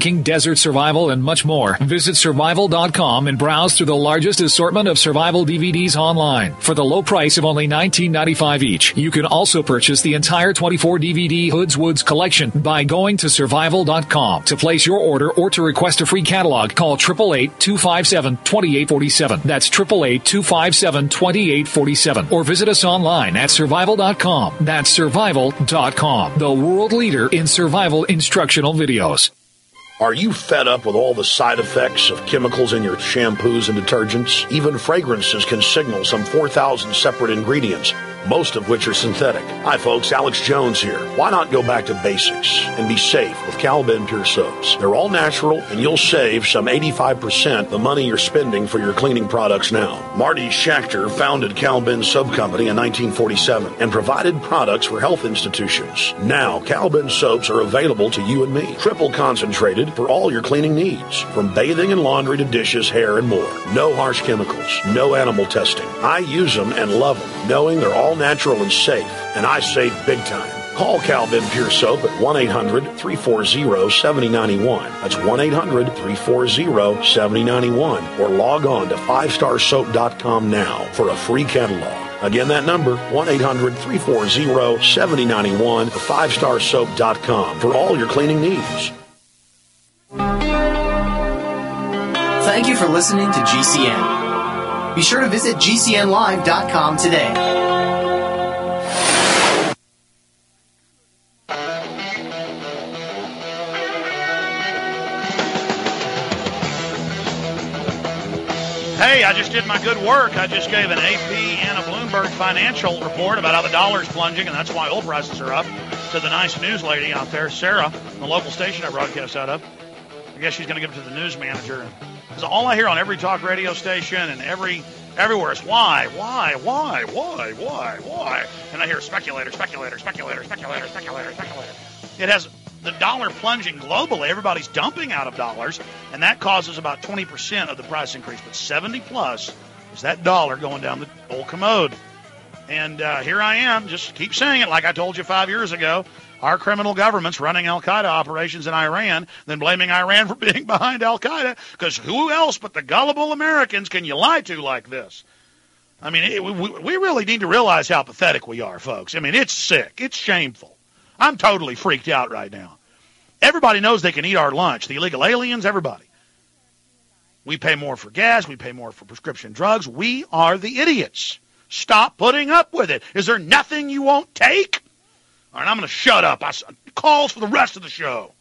trekking, desert survival, and much more. Visit survival.com and browse through the largest assortment of survival DVDs online for the low price of only $19.95 each. You can also purchase the entire 24 DVD Hoods Woods collection by going to survival.com. To place your order or to request a free catalog, call 888-257-2847. That's 888-257-2847. Or visit us online at survival.com. That's survival.com, the world leader in survival instructional videos. Are you fed up with all the side effects of chemicals in your shampoos and detergents? Even fragrances can signal some 4,000 separate ingredients, most of which are synthetic. Hi folks, Alex Jones here. Why not go back to basics and be safe with Cal-Ben Pure Soaps? They're all natural and you'll save some 85% the money you're spending for your cleaning products now. Marty Schachter founded Cal-Ben Soap Company in 1947 and provided products for health institutions. Now, Cal-Ben soaps are available to you and me. Triple concentrated for all your cleaning needs, from bathing and laundry to dishes, hair, and more. No harsh chemicals, no animal testing. I use them and love them, knowing they're all natural and safe, and I save big time. Call Cal-Ben Pure Soap at 1-800-340-7091. That's 1-800-340-7091. Or log on to 5starsoap.com now for a free catalog. Again, that number, 1-800-340-7091 or 5starsoap.com for all your cleaning needs. Thank you for listening to GCN. Be sure to visit GCNlive.com today. Hey, I just did my good work. I just gave an AP and a Bloomberg financial report about how the dollar's plunging, and that's why oil prices are up, to the nice news lady out there, Sarah, the local station I broadcast out of. I guess she's going to give it to the news manager. Because all I hear on every talk radio station and everywhere is why? And I hear speculator. It has the dollar plunging globally. Everybody's dumping out of dollars, and that causes about 20% of the price increase. But 70 plus is that dollar going down the old commode. And here I am, just keep saying it like I told you 5 years ago. Our criminal government's running al-Qaeda operations in Iran, then blaming Iran for being behind al-Qaeda, because who else but the gullible Americans can you lie to like this? I mean, we really need to realize how pathetic we are, folks. I mean, it's sick. It's shameful. I'm totally freaked out right now. Everybody knows they can eat our lunch. The illegal aliens, everybody. We pay more for gas. We pay more for prescription drugs. We are the idiots. Stop putting up with it. Is there nothing you won't take? All right, I'm going to shut up. Calls for the rest of the show.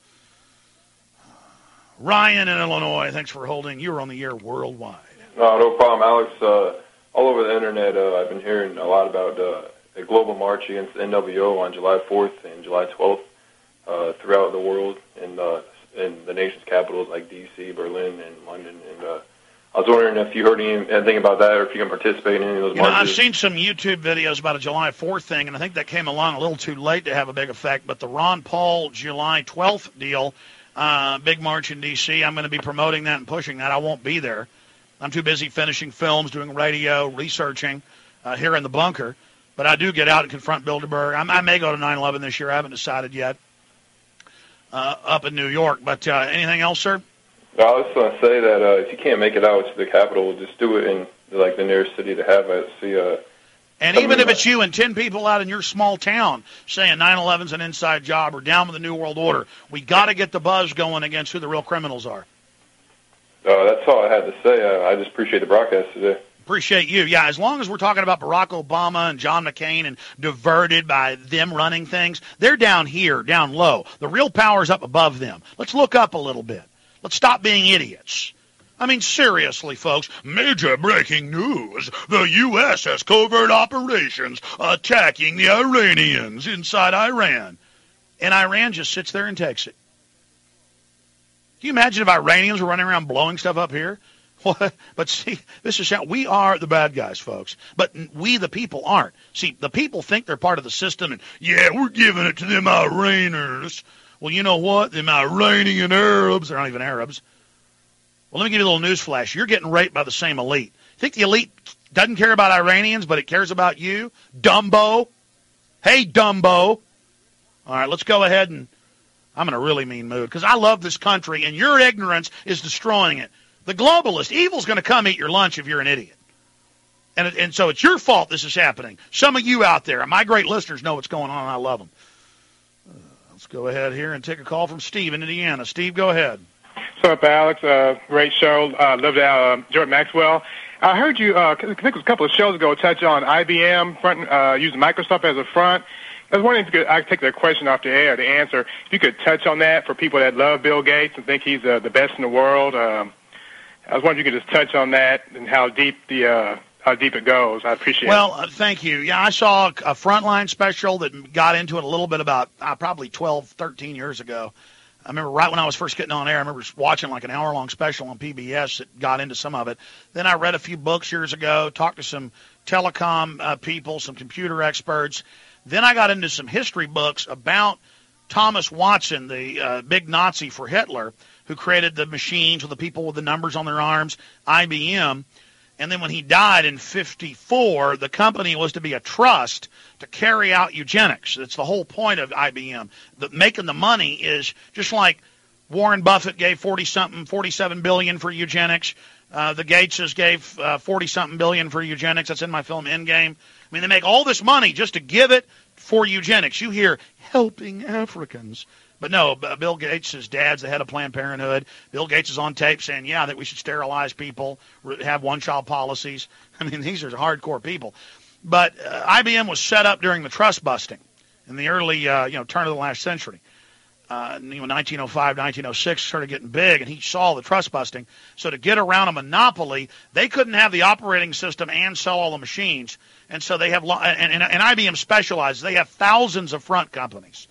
Ryan in Illinois, thanks for holding. You're on the air worldwide. No problem, Alex. All over the internet, I've been hearing a lot about a global march against the NWO on July 4th and July 12th throughout the world in the nation's capitals like D.C., Berlin, and London. And I was wondering if you heard anything about that, or if you can participate in any of those marches. I've seen some YouTube videos about a July 4th thing, and I think that came along a little too late to have a big effect. But the Ron Paul July 12th deal, big march in D.C., I'm going to be promoting that and pushing that. I won't be there. I'm too busy finishing films, doing radio, researching here in the bunker. But I do get out and confront Bilderberg. I may go to 9/11 this year. I haven't decided yet. Up in New York. But anything else, sir? No, I was just going to say that if you can't make it out to the Capitol, just do it in the nearest city to have it. And even if it's you and 10 people out in your small town saying 9/11's an inside job or down with the New World Order, we got to get the buzz going against who the real criminals are. That's all I had to say. I just appreciate the broadcast today. Appreciate you. Yeah, as long as we're talking about Barack Obama and John McCain and diverted by them running things, they're down here, down low. The real power's up above them. Let's look up a little bit. Let's stop being idiots. I mean, seriously, folks, major breaking news. The U.S. has covert operations attacking the Iranians inside Iran. And Iran just sits there and takes it. Can you imagine if Iranians were running around blowing stuff up here? What? But see, this is how we are the bad guys, folks. But we, the people, aren't. See, the people think they're part of the system, and, yeah, we're giving it to them Iranians. Well, you know what? Them Iranian Arabs, they're not even Arabs. Well, let me give you a little news flash. You're getting raped by the same elite. Think the elite doesn't care about Iranians, but it cares about you? Dumbo. Hey, Dumbo. All right, let's go ahead and I'm in a really mean mood because I love this country, and your ignorance is destroying it. The globalist, evil's going to come eat your lunch if you're an idiot. And so it's your fault this is happening. Some of you out there, my great listeners, know what's going on, and I love them. Let's go ahead here and take a call from Steve in Indiana. Steve, go ahead. What's up, Alex? Great show. Loved Jordan Maxwell. I heard you, I think it was a couple of shows ago, touch on IBM using Microsoft as a front. I was wondering if I could take the question off the air, the answer. If you could touch on that for people that love Bill Gates and think he's the best in the world. I was wondering if you could just touch on that and how deep it goes. I appreciate it. Well, thank you. Yeah, I saw a Frontline special that got into it a little bit about probably 12, 13 years ago. I remember right when I was first getting on air, I remember watching like an hour-long special on PBS that got into some of it. Then I read a few books years ago, talked to some telecom people, some computer experts. Then I got into some history books about Thomas Watson, the big Nazi for Hitler, who created the machines with the people with the numbers on their arms, IBM. And then when he died in 1954, the company was to be a trust to carry out eugenics. That's the whole point of IBM. Making the money is just like Warren Buffett gave 47 billion for eugenics. The Gateses gave 40-something billion for eugenics. That's in my film Endgame. I mean, they make all this money just to give it for eugenics. You hear helping Africans. But no, Bill Gates' dad's the head of Planned Parenthood. Bill Gates is on tape saying, yeah, that we should sterilize people, have one-child policies. I mean, these are hardcore people. But IBM was set up during the trust busting in the early, turn of the last century. 1905, 1906 started getting big, and he saw the trust busting. So to get around a monopoly, they couldn't have the operating system and sell all the machines. And so they have, and IBM specializes. They have thousands of front companies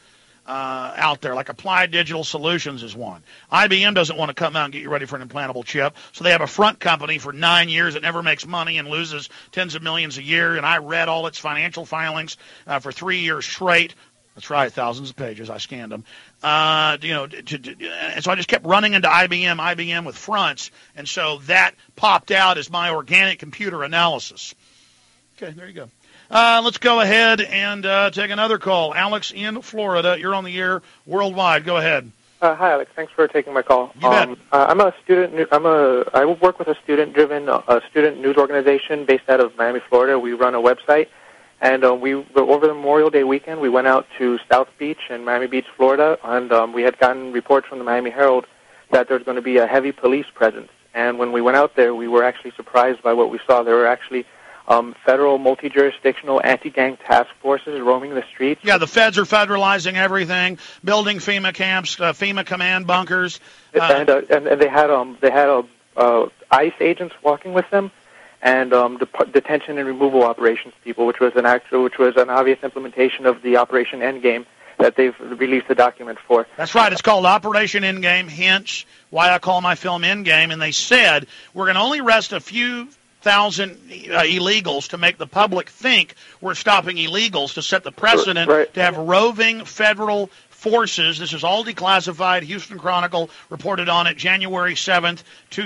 out there, like Applied Digital Solutions is one. IBM doesn't want to come out and get you ready for an implantable chip, so they have a front company for 9 years that never makes money and loses tens of millions a year, and I read all its financial filings for 3 years straight. That's right, thousands of pages. I scanned them. And so I just kept running into IBM with fronts, and so that popped out as my organic computer analysis. Okay, there you go. Let's go ahead and take another call. Alex in Florida, you're on the air worldwide. Go ahead. Hi, Alex. Thanks for taking my call. You bet. I'm a student. I work with a student-driven student news organization based out of Miami, Florida. We run a website, and over the Memorial Day weekend, we went out to South Beach and Miami Beach, Florida, and we had gotten reports from the Miami Herald that there's going to be a heavy police presence. And when we went out there, we were actually surprised by what we saw. There were actually federal multi-jurisdictional anti-gang task forces roaming the streets. Yeah, the feds are federalizing everything, building FEMA camps, FEMA command bunkers. And they had ICE agents walking with them, and detention and removal operations people, which was an obvious implementation of the Operation Endgame that they've released a document for. That's right. It's called Operation Endgame, hence why I call my film Endgame. And they said we're going to only arrest a few thousand illegals to make the public think we're stopping illegals, to set the precedent to have roving federal forces. This is all declassified. Houston Chronicle reported on it January 7th,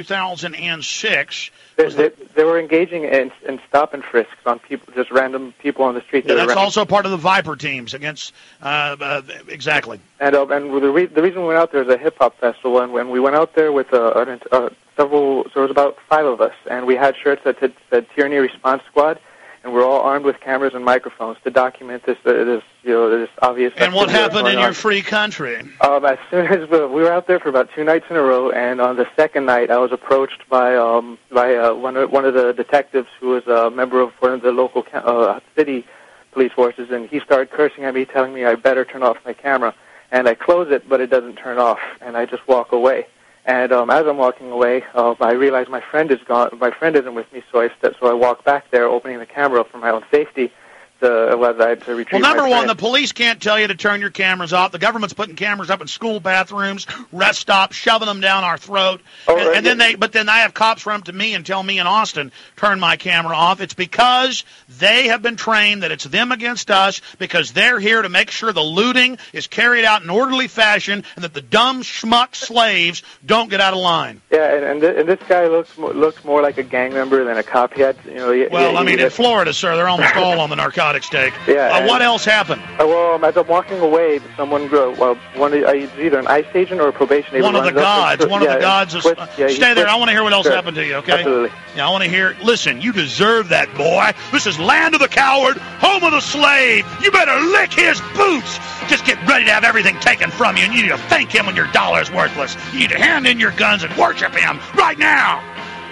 2006. They were engaging in stop and frisks on people, just random people on the street. Yeah, that's also part of the Viper teams against, exactly. And the reason we went out there is a hip-hop festival, and when we went out there with several, so there was about 5 of us, and we had shirts that said Tyranny Response Squad, and we're all armed with cameras and microphones to document this obvious. And what happened in your free country? As soon as we were out there for about 2 nights in a row, and on the second night, I was approached by one of the detectives who was a member of one of the local city police forces, and he started cursing at me, telling me I better turn off my camera. And I close it, but it doesn't turn off, and I just walk away. And as I'm walking away, I realize my friend is gone. My friend isn't with me, so I walk back there, opening the camera for my own safety. To retrieve. Well, number my one, the police can't tell you to turn your cameras off. The government's putting cameras up in school bathrooms, rest stops, shoving them down our throat. But then I have cops run up to me and tell me in Austin, turn my camera off. It's because they have been trained that it's them against us, because they're here to make sure the looting is carried out in orderly fashion and that the dumb schmuck slaves don't get out of line. Yeah, and this guy looks more like a gang member than a cop. He had, in Florida, sir, they're almost all on the narcotics exotic steak. Yeah. What else happened? Well, as I'm walking away, someone, it's either an ICE agent or a probation agent. One of the gods. Stay there. I want to hear what else happened to you, okay? Absolutely. Yeah, I want to hear. Listen, you deserve that, boy. This is land of the coward, home of the slave. You better lick his boots. Just get ready to have everything taken from you, and you need to thank him when your dollar's worthless. You need to hand in your guns and worship him right now.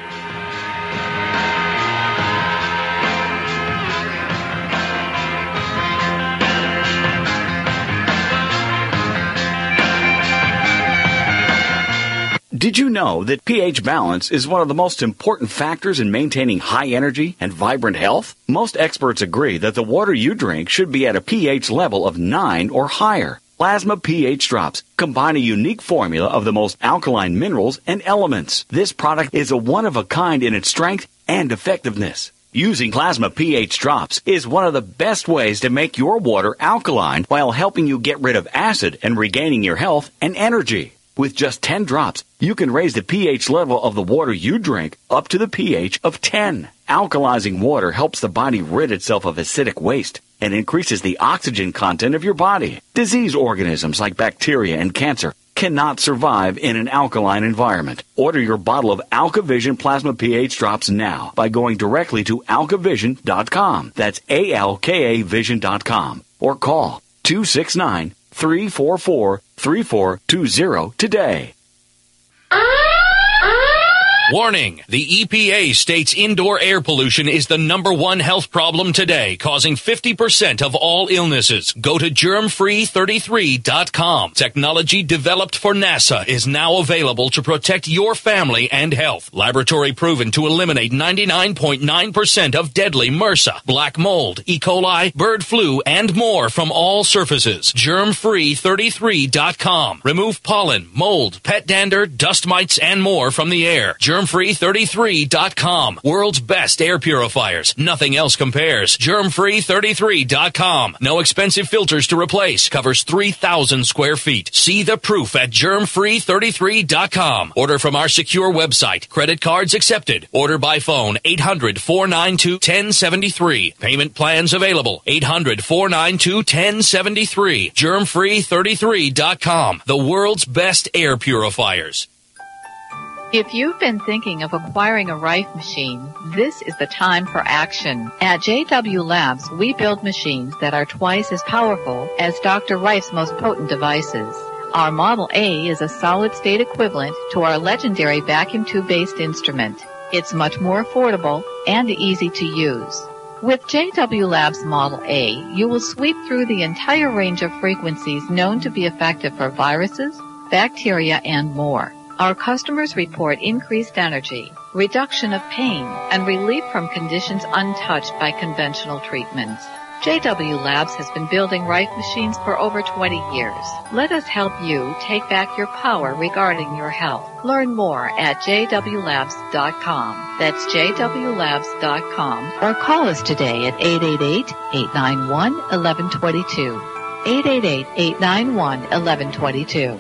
Did you know that pH balance is one of the most important factors in maintaining high energy and vibrant health? Most experts agree that the water you drink should be at a pH level of 9 or higher. Plasma pH drops combine a unique formula of the most alkaline minerals and elements. This product is a one-of-a-kind in its strength and effectiveness. Using Plasma pH drops is one of the best ways to make your water alkaline while helping you get rid of acid and regaining your health and energy. With just 10 drops, you can raise the pH level of the water you drink up to the pH of 10. Alkalizing water helps the body rid itself of acidic waste and increases the oxygen content of your body. Disease organisms like bacteria and cancer cannot survive in an alkaline environment. Order your bottle of AlkaVision Plasma pH drops now by going directly to alkavision.com. That's ALKAvision.com. Or call 269-344-3420 today. Warning! The EPA states indoor air pollution is the #1 health problem today, causing 50% of all illnesses. Go to germfree33.com. Technology developed for NASA is now available to protect your family and health. Laboratory proven to eliminate 99.9% of deadly MRSA, black mold, E. coli, bird flu, and more from all surfaces. Germfree33.com. Remove pollen, mold, pet dander, dust mites, and more from the air. Germfree33.com. World's best air purifiers. Nothing else compares. Germfree33.com. No expensive filters to replace. Covers 3,000 square feet. See the proof at Germfree33.com. Order from our secure website. Credit cards accepted. Order by phone 800-492-1073. Payment plans available. 800-492-1073. Germfree33.com. The world's best air purifiers. If you've been thinking of acquiring a Rife machine, this is the time for action. At JW Labs, we build machines that are twice as powerful as Dr. Rife's most potent devices. Our Model A is a solid-state equivalent to our legendary vacuum tube-based instrument. It's much more affordable and easy to use. With JW Labs Model A, you will sweep through the entire range of frequencies known to be effective for viruses, bacteria, and more. Our customers report increased energy, reduction of pain, and relief from conditions untouched by conventional treatments. JW Labs has been building Rife machines for over 20 years. Let us help you take back your power regarding your health. Learn more at jwlabs.com. That's jwlabs.com. Or call us today at 888-891-1122. 888-891-1122.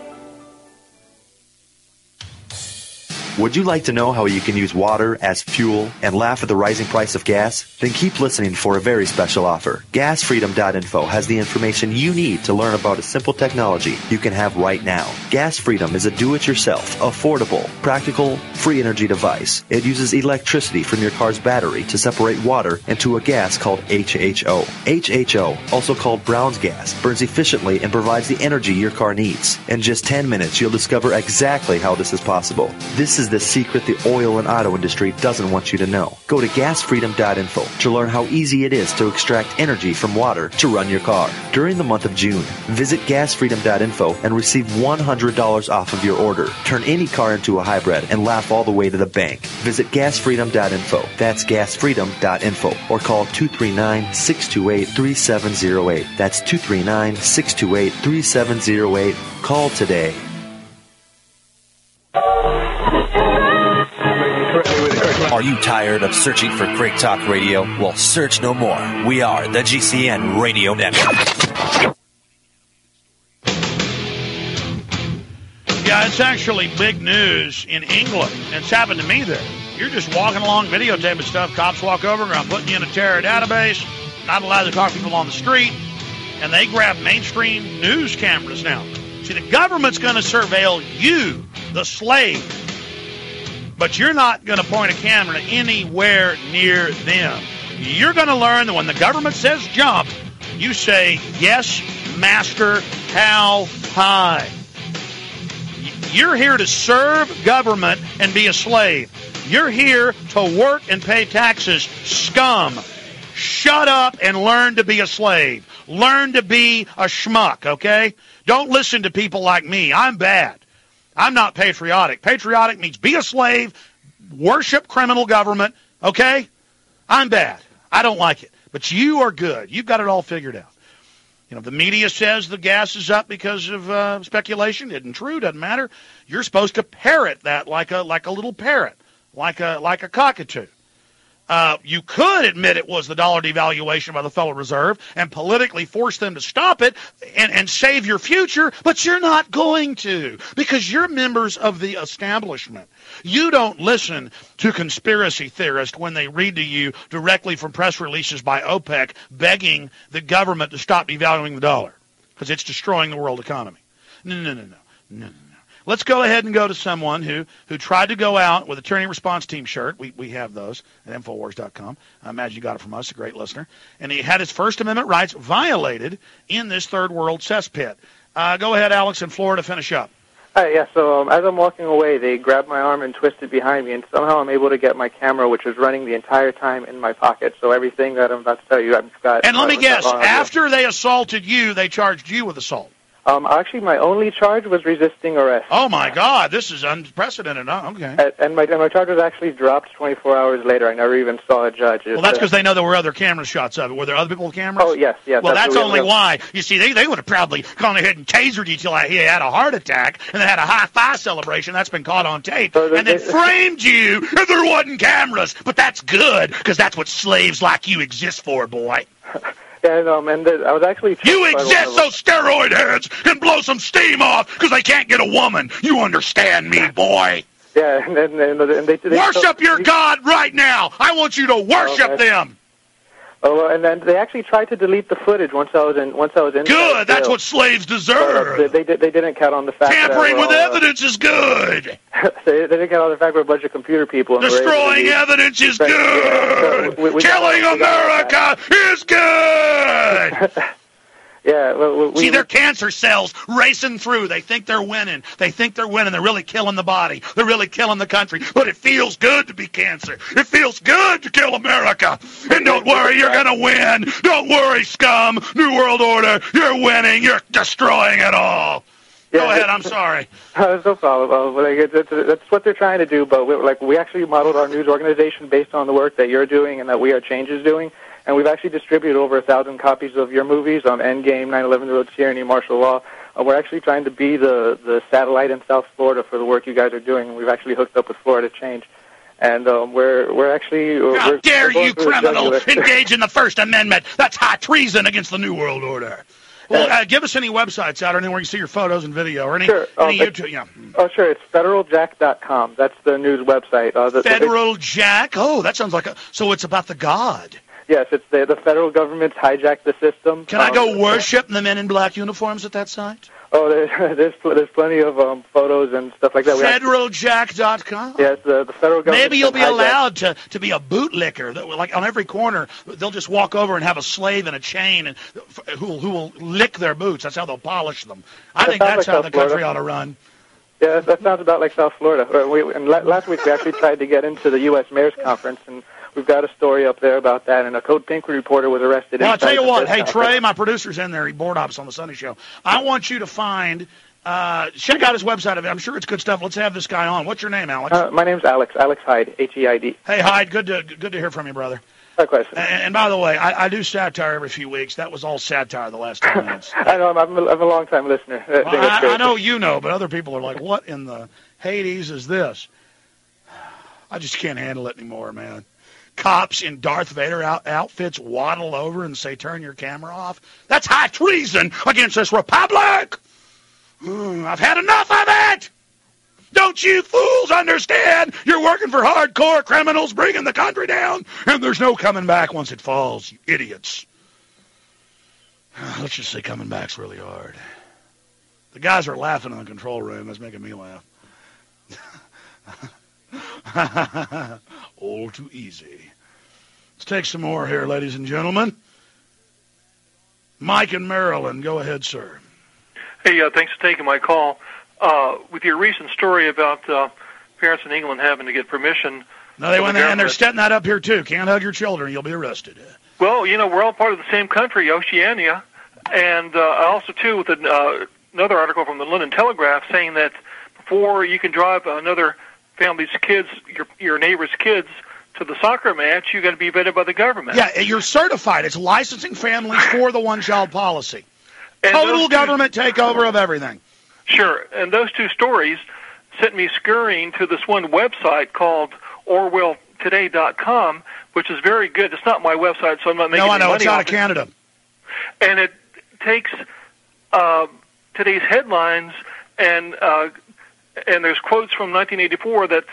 Would you like to know how you can use water as fuel and laugh at the rising price of gas? Then keep listening for a very special offer. GasFreedom.info has the information you need to learn about a simple technology you can have right now. Gas Freedom is a do-it-yourself, affordable, practical, free energy device. It uses electricity from your car's battery to separate water into a gas called HHO. HHO, also called Brown's gas, burns efficiently and provides the energy your car needs. In just 10 minutes, you'll discover exactly how this is possible. This is the secret the oil and auto industry doesn't want you to know. Go to gasfreedom.info to learn how easy it is to extract energy from water to run your car. During the month of June, visit gasfreedom.info and receive $100 off of your order. Turn any car into a hybrid and laugh all the way to the bank. Visit gasfreedom.info. That's gasfreedom.info. Or call 239-628-3708. That's 239-628-3708. Call today. Are you tired of searching for great talk radio? Well, search no more. We are the GCN Radio Network. Yeah, it's actually big news in England. It's happened to me there. You're just walking along videotaping stuff. Cops walk over, I'm putting you in a terror database. not allowed to talk to people on the street, and they grab mainstream news cameras now. See, the government's going to surveil you, the slave, but you're not going to point a camera anywhere near them. You're going to learn that when the government says jump, you say, yes, master, how high? You're here to serve government and be a slave. You're here to work and pay taxes. Scum. Shut up and learn to be a slave. Learn to be a schmuck, okay? Don't listen to people like me. I'm bad. I'm not patriotic. Patriotic means be a slave, worship criminal government, okay? I'm bad. I don't like it. But you are good. You've got it all figured out. You know, the media says the gas is up because of speculation. Isn't true. Doesn't matter. You're supposed to parrot that like a little parrot, like a cockatoo. You could admit it was the dollar devaluation by the Federal Reserve and politically force them to stop it and save your future, but you're not going to because you're members of the establishment. You don't listen to conspiracy theorists when they read to you directly from press releases by OPEC begging the government to stop devaluing the dollar because it's destroying the world economy. No. Let's go ahead and go to someone who tried to go out with a Tyranny Response Team shirt. We have those at Infowars.com. I imagine you got it from us, a great listener. And he had his First Amendment rights violated in this third world cesspit. Go ahead, Alex, in Florida, finish up. Yeah, so as I'm walking away, they grabbed my arm and twisted behind me, and somehow I'm able to get my camera, which was running the entire time, in my pocket. So everything that I'm about to tell you, I've got... And let me guess, after they assaulted you, they charged you with assault. Actually, my only charge was resisting arrest. Oh, my God. This is unprecedented. Okay. And my charge was actually dropped 24 hours later. I never even saw a judge. Well, that's because they know there were other camera shots of it. Were there other people with cameras? Oh, yes. Well, that's only why. You see, they would have probably gone ahead and tasered you till he had a heart attack and then had a high-five celebration. That's been caught on tape. And then framed you if there wasn't cameras. But that's good because that's what slaves like you exist for, boy. Yeah, and I was actually... You exist so steroid heads can blow some steam off because they can't get a woman. You understand me, boy. Yeah, and they worship your God right now. I want you to worship them. Oh, and then they actually tried to delete the footage once I was in. Good. That's what slaves deserve. They didn't count on the fact tampering with evidence is good. They didn't count on the fact we're a bunch of computer people. Destroying evidence is good. Killing America is good. Yeah. See, they're cancer cells racing through. They think they're winning. They're really killing the body. They're really killing the country. But it feels good to be cancer. It feels good to kill America. And don't worry, you're going to win. Don't worry, scum. New World Order. You're winning. You're destroying it all. Go ahead. I'm sorry. No problem. That's what they're trying to do. But we actually modeled our news organization based on the work that you're doing and that We Are Change is doing. And we've actually distributed over 1,000 copies of your movies, Endgame, 9/11, The Road to Tyranny, Martial Law. We're actually trying to be the satellite in South Florida for the work you guys are doing. And we've actually hooked up with Florida Change. And we're actually... How dare you, criminal, engage in the First Amendment? That's high treason against the New World Order. Well, give us any websites out or anywhere you can see your photos and video or any YouTube. Yeah. Oh, sure. It's federaljack.com. That's the news website. Federal Jack? Oh, that sounds like So it's about the God. Yes, it's the federal government's hijacked the system. Can I go worship the men in black uniforms at that site? Oh, there's plenty of photos and stuff like that. Federaljack.com? Yes, the federal government. Maybe you'll be allowed to be a bootlicker. Like on every corner, they'll just walk over and have a slave in a chain and who will lick their boots. That's how they'll polish them. I think that's how the country ought to run. Yeah, that sounds about like South Florida. Last week we actually tried to get into the U.S. Mayor's Conference, and we've got a story up there about that, and a Code Pink reporter was arrested. Well, I'll tell you what. Hey, Trey, my producer's in there. He board ops on the Sunday Show. I want you to find, check out his website. I'm sure it's good stuff. Let's have this guy on. What's your name, Alex? My name's Alex Hyde, H-E-I-D. Hey, Hyde, good to hear from you, brother. Likewise. And by the way, I do satire every few weeks. That was all satire the last 10 minutes. I know. I'm a long-time listener. Well, I know you know, but other people are like, what in the Hades is this? I just can't handle it anymore, man. Cops in Darth Vader outfits waddle over and say, turn your camera off. That's high treason against this republic. I've had enough of it. Don't you fools understand? You're working for hardcore criminals bringing the country down, and there's no coming back once it falls, you idiots. Let's just say coming back's really hard. The guys are laughing in the control room. That's making me laugh. All too easy. Let's take some more here, ladies and gentlemen. Mike in Maryland. Go ahead, sir. Hey, thanks for taking my call. With your recent story about parents in England having to get permission. No, and they're setting that up here, too. Can't hug your children. You'll be arrested. Well, we're all part of the same country, Oceania. And also, too, with another article from the London Telegraph saying that before you can drive another family's kids, your neighbor's kids, to the soccer match, you got to be vetted by the government. Yeah, you're certified. It's licensing families for the one-child policy. Total government takeover of everything. Sure, and those two stories sent me scurrying to this one website called OrwellToday.com, which is very good. It's not my website, so I'm not making any money. No, I know. It's out of Canada. And it takes today's headlines, and there's quotes from 1984 that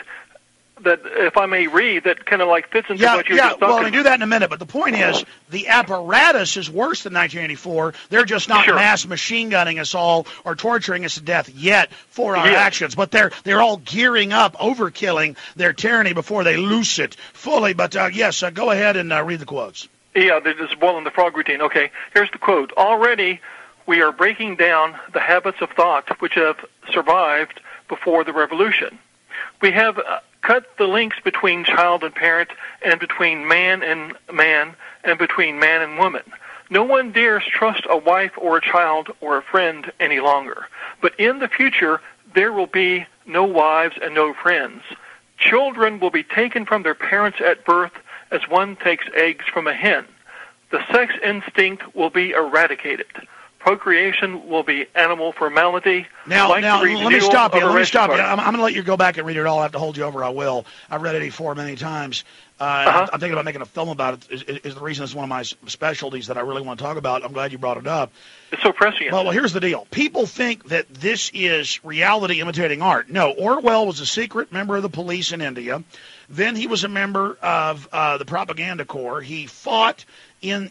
if I may read, that kind of like fits into what you're just talking about. Well, we do that in a minute, but the point is the apparatus is worse than 1984. They're just not mass machine gunning us all or torturing us to death yet for our actions, but they're all gearing up, overkilling their tyranny before they loose it fully. But yes, go ahead and read the quotes. Yeah, this is boiling the frog routine. Okay, here's the quote. Already we are breaking down the habits of thought which have survived before the revolution. We have cut the links between child and parent, and between man and man, and between man and woman. No one dares trust a wife or a child or a friend any longer. But in the future, there will be no wives and no friends. Children will be taken from their parents at birth as one takes eggs from a hen. The sex instinct will be eradicated. Procreation will be animal formality. Now, let me stop you. I'm going to let you go back and read it all. I have to hold you over. I will. I've read 84 many times. I'm thinking about making a film about it. Is the reason it's one of my specialties that I really want to talk about. I'm glad you brought it up. It's so prescient. Well, here's the deal. People think that this is reality imitating art. No, Orwell was a secret member of the police in India. Then he was a member of the propaganda corps. He fought on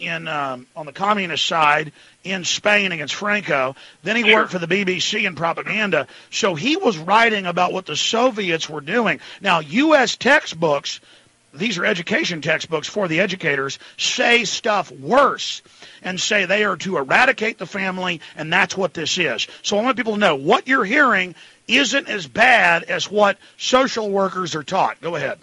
the communist side in Spain against Franco. Then he worked for the BBC in propaganda. So he was writing about what the Soviets were doing. Now, U.S. textbooks, these are education textbooks for the educators, say stuff worse and say they are to eradicate the family, and that's what this is. So I want people to know what you're hearing isn't as bad as what social workers are taught. Go ahead.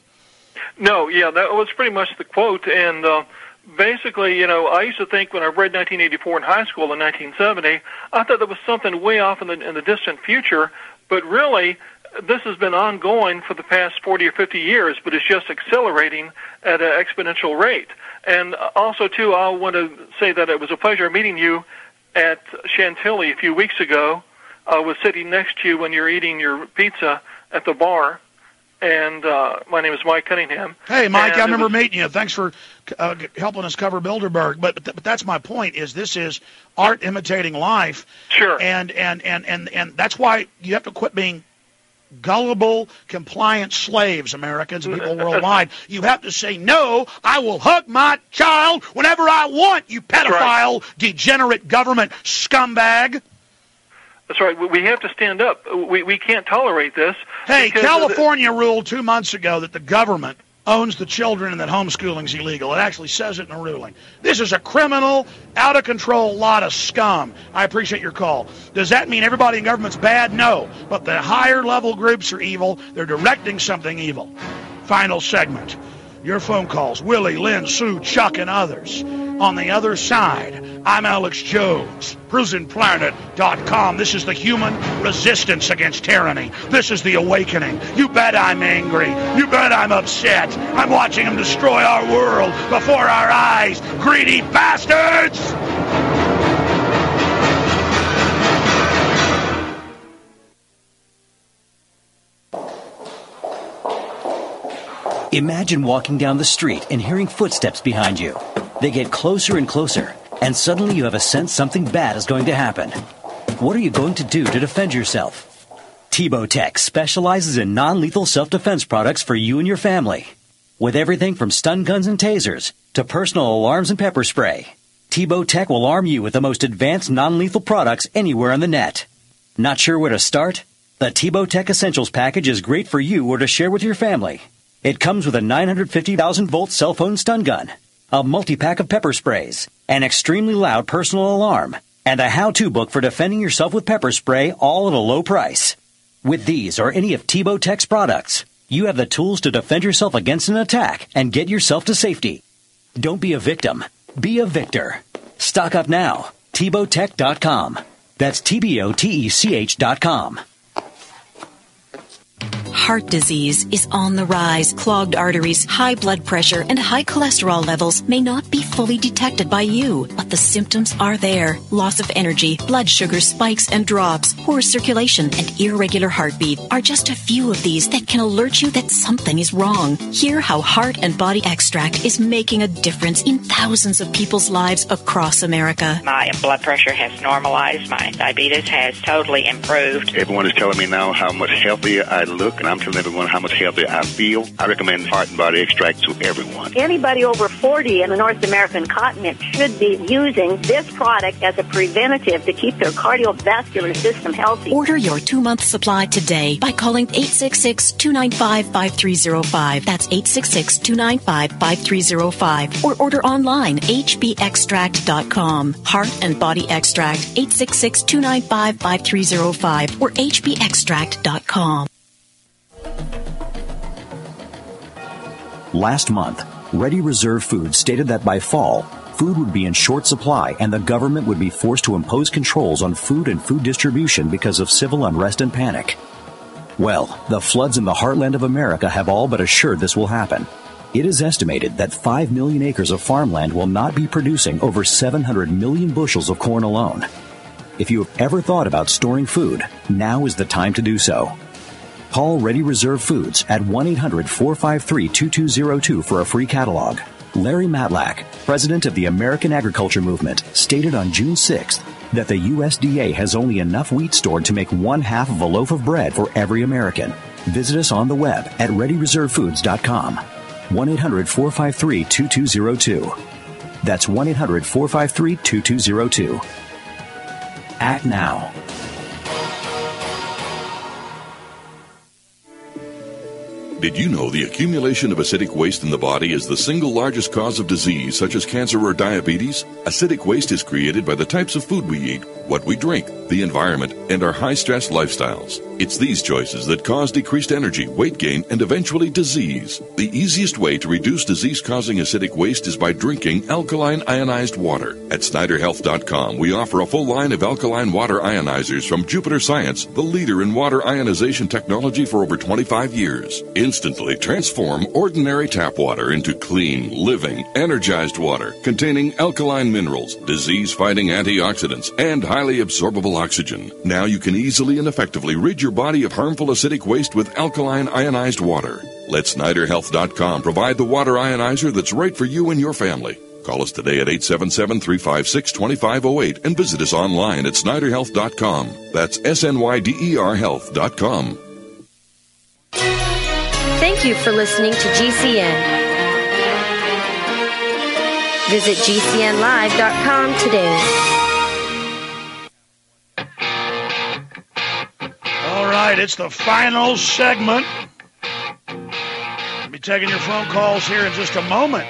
No, yeah, that was pretty much the quote, and basically, I used to think when I read 1984 in high school in 1970, I thought there was something way off in the distant future, but really, this has been ongoing for the past 40 or 50 years, but it's just accelerating at an exponential rate. And also, too, I want to say that it was a pleasure meeting you at Chantilly a few weeks ago. I was sitting next to you when you were eating your pizza at the bar. And my name is Mike Cunningham. Hey, Mike, I remember meeting you. Thanks for helping us cover Bilderberg. But that's my point, is this is art imitating life. Sure. And that's why you have to quit being gullible, compliant slaves, Americans and people worldwide. You have to say, no, I will hug my child whenever I want, you pedophile, degenerate government scumbag. That's right. We have to stand up. We can't tolerate this. Hey, California ruled 2 months ago that the government owns the children and that homeschooling's illegal. It actually says it in a ruling. This is a criminal, out-of-control lot of scum. I appreciate your call. Does that mean everybody in government's bad? No. But the higher-level groups are evil. They're directing something evil. Final segment. Your phone calls. Willie, Lynn, Sue, Chuck, and others. On the other side, I'm Alex Jones. PrisonPlanet.com. This is the human resistance against tyranny. This is the awakening. You bet I'm angry. You bet I'm upset. I'm watching them destroy our world before our eyes. Greedy bastards! Imagine walking down the street and hearing footsteps behind you. They get closer and closer, and suddenly you have a sense something bad is going to happen. What are you going to do to defend yourself? Tebow Tech specializes in non-lethal self-defense products for you and your family. With everything from stun guns and tasers to personal alarms and pepper spray. Tebow Tech will arm you with the most advanced non-lethal products anywhere on the net. Not sure where to start? The Tebow Tech Essentials package is great for you or to share with your family. It comes with a 950,000-volt cell phone stun gun, a multi-pack of pepper sprays, an extremely loud personal alarm, and a how-to book for defending yourself with pepper spray, all at a low price. With these or any of Tebow Tech's products, you have the tools to defend yourself against an attack and get yourself to safety. Don't be a victim. Be a victor. Stock up now. TebowTech.com. That's TBOTECH.com. Heart disease is on the rise. Clogged arteries, high blood pressure, and high cholesterol levels may not be fully detected by you, but the symptoms are there. Loss of energy, blood sugar spikes and drops, poor circulation, and irregular heartbeat are just a few of these that can alert you that something is wrong. Hear how Heart and Body Extract is making a difference in thousands of people's lives across America. My blood pressure has normalized. My diabetes has totally improved. Everyone is telling me now how much healthier I look, and I'm telling everyone how much healthier I feel. I recommend Heart and Body Extract to everyone. Anybody over 40 in the North American continent should be using this product as a preventative to keep their cardiovascular system healthy. Order your 2-month supply today by calling 866-295-5305. That's 866-295-5305. Or order online, hbextract.com. Heart and Body Extract, 866-295-5305 or hbextract.com. Last month, Ready Reserve Foods stated that by fall, food would be in short supply and the government would be forced to impose controls on food and food distribution because of civil unrest and panic. Well, the floods in the heartland of America have all but assured this will happen. It is estimated that 5 million acres of farmland will not be producing over 700 million bushels of corn alone. If you have ever thought about storing food, now is the time to do so. Call Ready Reserve Foods at 1-800-453-2202 for a free catalog. Larry Matlack, president of the American Agriculture Movement, stated on June 6th that the USDA has only enough wheat stored to make 1/2 of a loaf of bread for every American. Visit us on the web at ReadyReserveFoods.com. 1-800-453-2202. That's 1-800-453-2202. Act now. Did you know the accumulation of acidic waste in the body is the single largest cause of disease such as cancer or diabetes? Acidic waste is created by the types of food we eat, what we drink, the environment, and our high-stress lifestyles. It's these choices that cause decreased energy, weight gain, and eventually disease. The easiest way to reduce disease-causing acidic waste is by drinking alkaline ionized water. At SnyderHealth.com, we offer a full line of alkaline water ionizers from Jupiter Science, the leader in water ionization technology for over 25 years. Instantly transform ordinary tap water into clean, living, energized water containing alkaline minerals, disease-fighting antioxidants, and highly absorbable oxygen. Now you can easily and effectively rid your body of harmful acidic waste with alkaline ionized water. Let SnyderHealth.com provide the water ionizer that's right for you and your family. Call us today at 877-356-2508 and visit us online at SnyderHealth.com. That's SNYDER Health.com. Thank you for listening to GCN. Visit GCNlive.com today. All right, it's the final segment. I'll be taking your phone calls here in just a moment.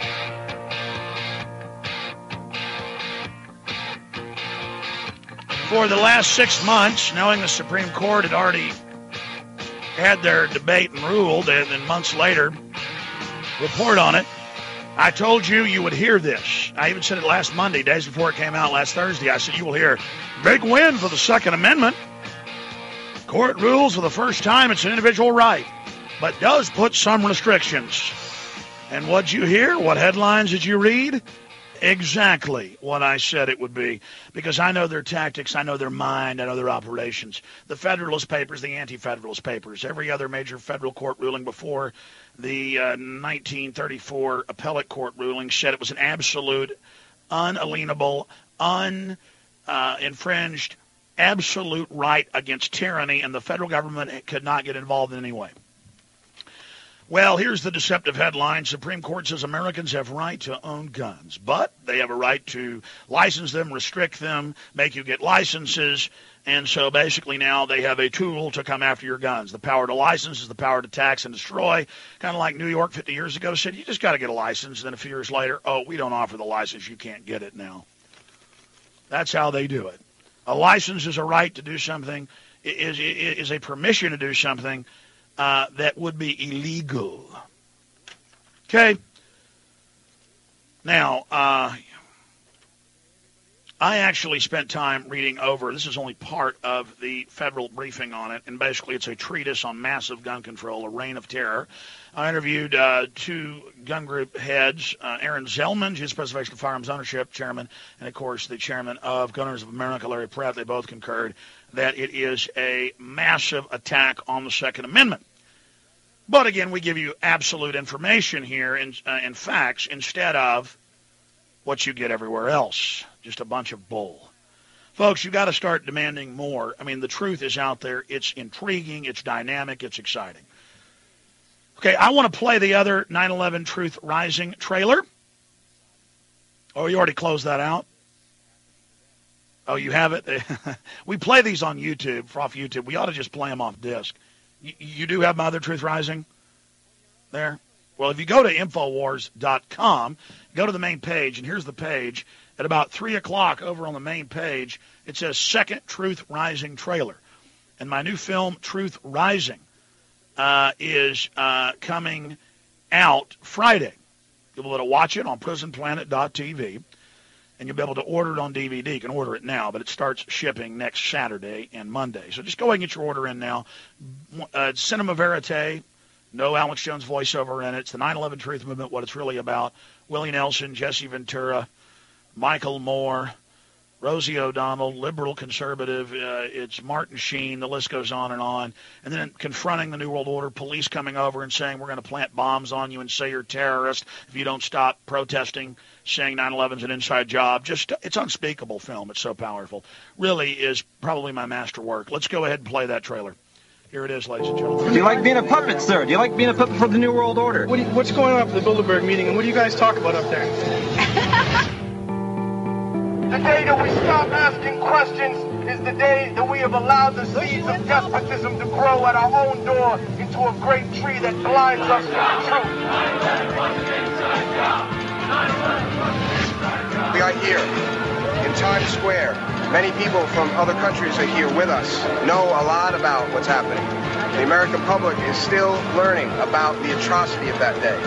For the last 6 months, knowing the Supreme Court had already had their debate and ruled, and then months later, report on it, I told you you would hear this. I even said it last Monday, days before it came out last Thursday. I said you will hear big win for the Second Amendment. Court rules for the first time it's an individual right, but does put some restrictions. And what'd you hear? What headlines did you read? Exactly what I said it would be, because I know their tactics, I know their mind, I know their operations. The Federalist Papers, the Anti-Federalist Papers, every other major federal court ruling before the 1934 appellate court ruling said it was an absolute, unalienable, infringed, absolute right against tyranny, and the federal government could not get involved in any way. Well, here's the deceptive headline. Supreme Court says Americans have right to own guns, but they have a right to license them, restrict them, make you get licenses. And so basically now they have a tool to come after your guns. The power to license is the power to tax and destroy. Kind of like New York 50 years ago said, you just got to get a license. And then a few years later, oh, we don't offer the license. You can't get it now. That's how they do it. A license is a right to do something, is a permission to do something that would be illegal. Okay. Now, I actually spent time reading over, this is only part of the federal briefing on it, and basically it's a treatise on massive gun control, a reign of terror. I interviewed two gun group heads, Aaron Zellman, his Preservation of Firearms Ownership chairman, and of course the chairman of Gunners of America, Larry Pratt. They both concurred that it is a massive attack on the Second Amendment. But again, we give you absolute information here and facts instead of what you get everywhere else, just a bunch of bull. Folks, you got to start demanding more. I mean, the truth is out there. It's intriguing. It's dynamic. It's exciting. Okay, I want to play the other 9/11 Truth Rising trailer. Oh, you already closed that out? Oh, you have it? We play these on YouTube, off YouTube. We ought to just play them off disc. You do have my other Truth Rising there? Well, if you go to Infowars.com, go to the main page, and here's the page. At about 3 o'clock over on the main page, it says Second Truth Rising Trailer. And my new film, Truth Rising, is coming out Friday. You'll be able to watch it on PrisonPlanet.tv, and you'll be able to order it on DVD. You can order it now, but it starts shipping next Saturday and Monday. So just go ahead and get your order in now. Cinema Verite. No Alex Jones voiceover in it. It's the 9/11 Truth Movement, what it's really about. Willie Nelson, Jesse Ventura, Michael Moore, Rosie O'Donnell, liberal conservative. It's Martin Sheen. The list goes on. And then confronting the New World Order, police coming over and saying, we're going to plant bombs on you and say you're a terrorist if you don't stop protesting, saying 9/11's an inside job. It's unspeakable film. It's so powerful. Really is probably my masterwork. Let's go ahead and play that trailer. Here it is, ladies and gentlemen. Do you like being a puppet, sir? Do you like being a puppet for the New World Order? What's going on for the Bilderberg meeting, and what do you guys talk about up there? The day that we stop asking questions is the day that we have allowed the seeds of despotism to grow at our own door into a great tree that blinds us to the truth. We are here in Times Square. Many people from other countries are here with us, know a lot about what's happening. The American public is still learning about the atrocity of that day.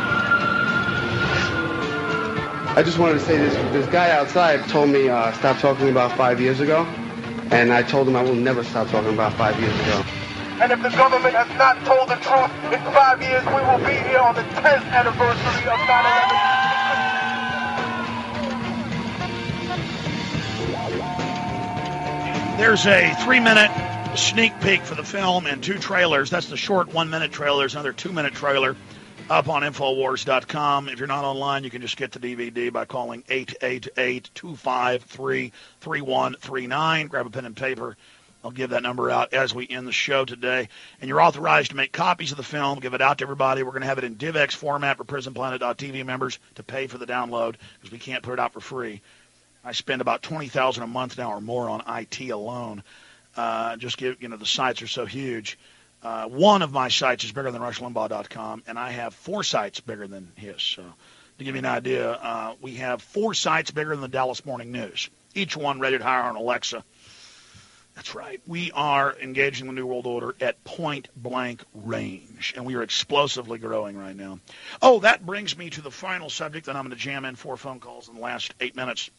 I just wanted to say this guy outside told me stop talking about 5 years ago, and I told him I will never stop talking about 5 years ago. And if the government has not told the truth, in 5 years we will be here on the 10th anniversary of 9/11. There's a 3-minute sneak peek for the film and 2 trailers. That's the short 1-minute trailer. There's another 2-minute trailer up on Infowars.com. If you're not online, you can just get the DVD by calling 888-253-3139. Grab a pen and paper. I'll give that number out as we end the show today. And you're authorized to make copies of the film, give it out to everybody. We're going to have it in DivX format for PrisonPlanet.tv members to pay for the download because we can't put it out for free. I spend about $20,000 a month now or more on IT alone. The sites are so huge. One of my sites is bigger than RushLimbaugh.com, and I have 4 sites bigger than his. So to give you an idea, we have 4 sites bigger than the Dallas Morning News, each one rated higher on Alexa. That's right. We are engaging the New World Order at point-blank range, and we are explosively growing right now. Oh, that brings me to the final subject, and I'm going to jam in 4 phone calls in the last 8 minutes.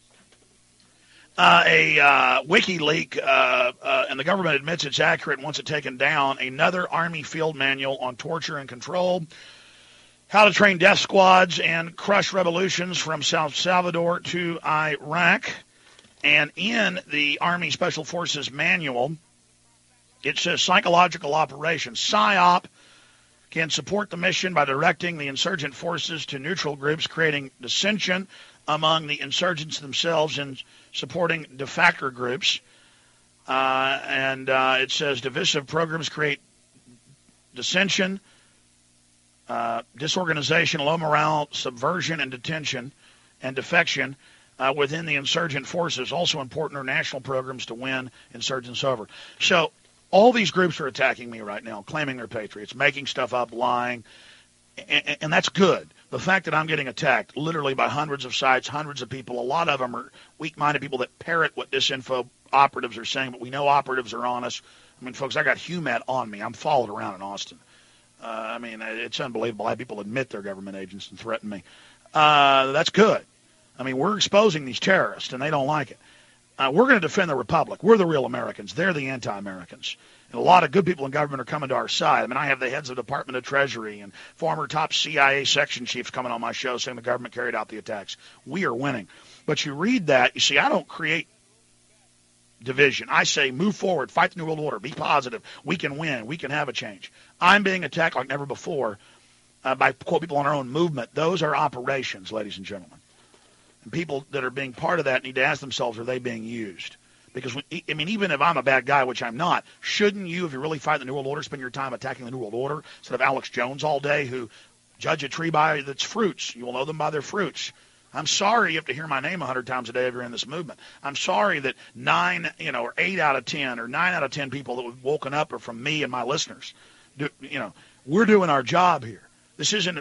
A WikiLeaks, and the government admits it's accurate and wants it taken down, another Army field manual on torture and control, how to train death squads and crush revolutions from South Salvador to Iraq. And in the Army Special Forces manual, it says psychological operations. PSYOP can support the mission by directing the insurgent forces to neutral groups, creating dissension among the insurgents themselves and supporting defector groups. It says divisive programs create dissension disorganization, low morale, subversion, and detention and defection within the insurgent forces. Also important are national programs to win insurgents over. So all these groups are attacking me right now, claiming they're patriots, making stuff up, lying, and that's good. The fact that I'm getting attacked literally by hundreds of sites, hundreds of people, a lot of them are weak-minded people that parrot what disinfo operatives are saying, but we know operatives are on us. I mean, folks, I got HUMAT on me. I'm followed around in Austin. I mean, it's unbelievable. I have people admit they're government agents and threaten me. That's good. I mean, we're exposing these terrorists, and they don't like it. We're going to defend the Republic. We're the real Americans. They're the anti-Americans. And a lot of good people in government are coming to our side. I mean, I have the heads of the Department of Treasury and former top CIA section chiefs coming on my show saying the government carried out the attacks. We are winning. But you read that, you see, I don't create division. I say move forward, fight the New World Order, be positive. We can win. We can have a change. I'm being attacked like never before by, quote, people on our own movement. Those are operations, ladies and gentlemen. And people that are being part of that need to ask themselves, are they being used? Because, I mean, even if I'm a bad guy, which I'm not, shouldn't you, if you really fight the New World Order, spend your time attacking the New World Order instead of Alex Jones all day, who judge a tree by its fruits? You will know them by their fruits. I'm sorry you have to hear my name 100 times a day if you're in this movement. I'm sorry that 9, or 8 out of 10 or 9 out of 10 people that have woken up are from me and my listeners. We're doing our job here. This isn't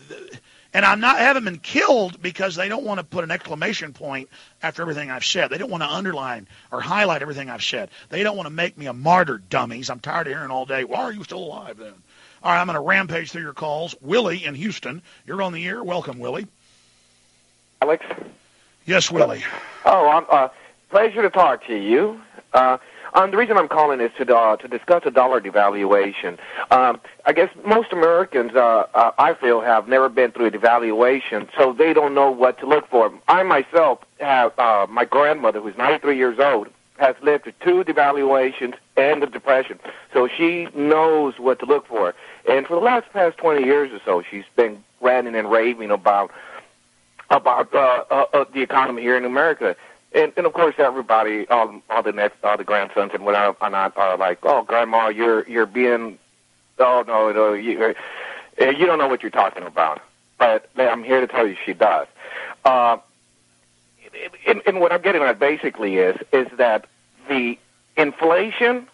and I haven't been killed because they don't want to put an exclamation point after everything I've said. They don't want to underline or highlight everything I've said. They don't want to make me a martyr, dummies. I'm tired of hearing all day, why are you still alive then? All right, I'm going to rampage through your calls. Willie in Houston, you're on the air. Welcome, Willie. Alex? Yes, Willie. Oh, pleasure to talk to you. The reason I'm calling is to discuss the dollar devaluation. I guess most Americans, I feel, have never been through a devaluation, so they don't know what to look for. I myself have my grandmother, who's 93 years old, has lived through 2 devaluations and the Depression, so she knows what to look for. And for the past 20 years or so, she's been ranting and raving about the economy here in America. And of course, everybody, all the grandsons and whatnot are like, "Oh, Grandma, you're being, no, you don't know what you're talking about." But I'm here to tell you, she does. And what I'm getting at basically is that the inflation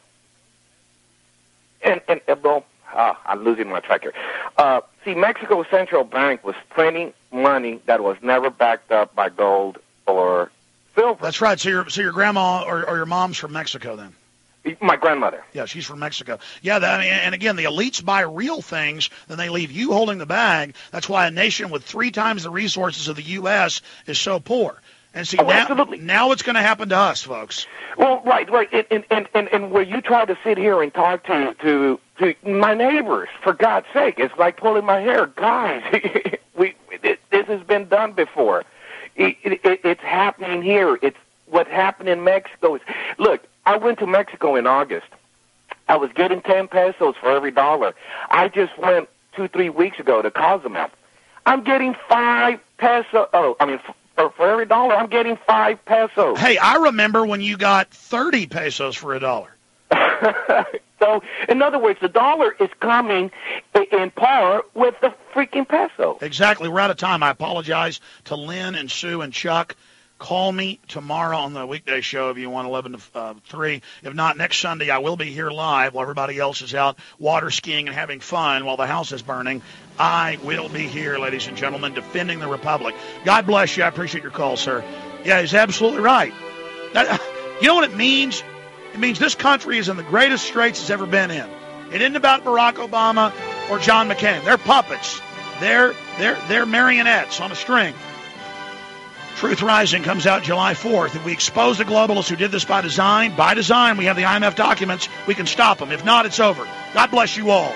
and I'm losing my track here. See, Mexico's central bank was printing money that was never backed up by gold or silver. That's right. So your grandma or your mom's from Mexico then? My grandmother. Yeah, she's from Mexico. Yeah, and again, the elites buy real things, then they leave you holding the bag. That's why a nation with 3 times the resources of the U.S. is so poor. And see, now it's going to happen to us, folks. Well, right. And where you try to sit here and talk to my neighbors, for God's sake, it's like pulling my hair. Guys, this has been done before. It's happening here. It's what happened in Mexico. Look, I went to Mexico in August. I was getting 10 pesos for every dollar. I just went 2-3 weeks ago to Cozumel. I'm getting 5 pesos. For every dollar, I'm getting 5 pesos. Hey, I remember when you got 30 pesos for a dollar. So, in other words, the dollar is coming in par with the freaking peso. Exactly. We're out of time. I apologize to Lynn and Sue and Chuck. Call me tomorrow on the weekday show if you want 11 to 3. If not, next Sunday I will be here live while everybody else is out water skiing and having fun while the house is burning. I will be here, ladies and gentlemen, defending the Republic. God bless you. I appreciate your call, sir. Yeah, he's absolutely right. You know what it means? It means this country is in the greatest straits it's ever been in. It isn't about Barack Obama or John McCain. They're puppets. They're marionettes on a string. Truth Rising comes out July 4th. If we expose the globalists who did this by design, we have the IMF documents, we can stop them. If not, it's over. God bless you all.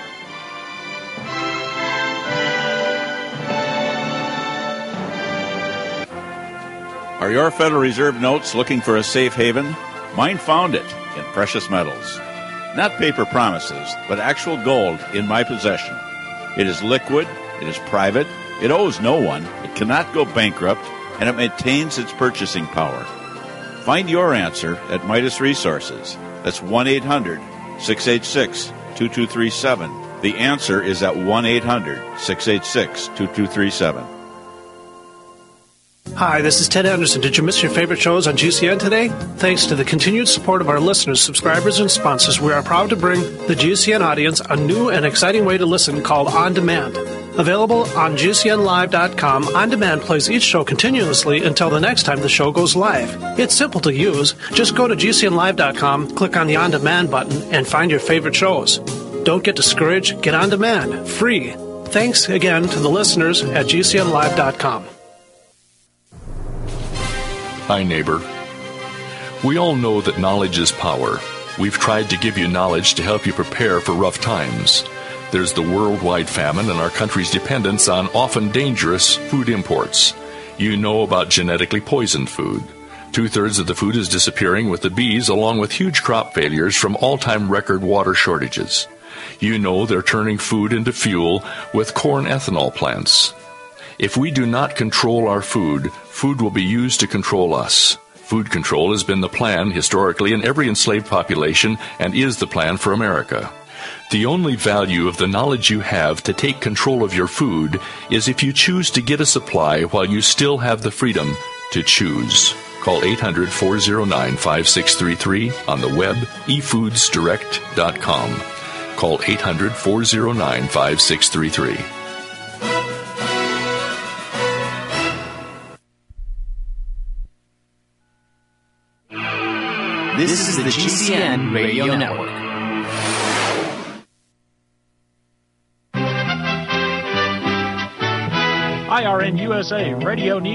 Are your Federal Reserve notes looking for a safe haven? Mine found it in precious metals. Not paper promises, but actual gold in my possession. It is liquid, it is private, it owes no one, it cannot go bankrupt, and it maintains its purchasing power. Find your answer at Midas Resources. That's 1-800-686-2237. The answer is at 1-800-686-2237. Hi, this is Ted Anderson. Did you miss your favorite shows on GCN today? Thanks to the continued support of our listeners, subscribers, and sponsors, we are proud to bring the GCN audience a new and exciting way to listen called On Demand. Available on GCNlive.com, On Demand plays each show continuously until the next time the show goes live. It's simple to use. Just go to GCNlive.com, click on the On Demand button, and find your favorite shows. Don't get discouraged. Get On Demand. Free. Thanks again to the listeners at GCNlive.com. Hi, neighbor. We all know that knowledge is power. We've tried to give you knowledge to help you prepare for rough times. There's the worldwide famine and our country's dependence on often dangerous food imports. You know about genetically poisoned food. 2/3 of the food is disappearing with the bees, along with huge crop failures from all-time record water shortages. You know they're turning food into fuel with corn ethanol plants. If we do not control our food, food will be used to control us. Food control has been the plan historically in every enslaved population and is the plan for America. The only value of the knowledge you have to take control of your food is if you choose to get a supply while you still have the freedom to choose. Call 800-409-5633 on the web, efoodsdirect.com. Call 800-409-5633. This is the GCN Radio Network. IRN USA Radio News.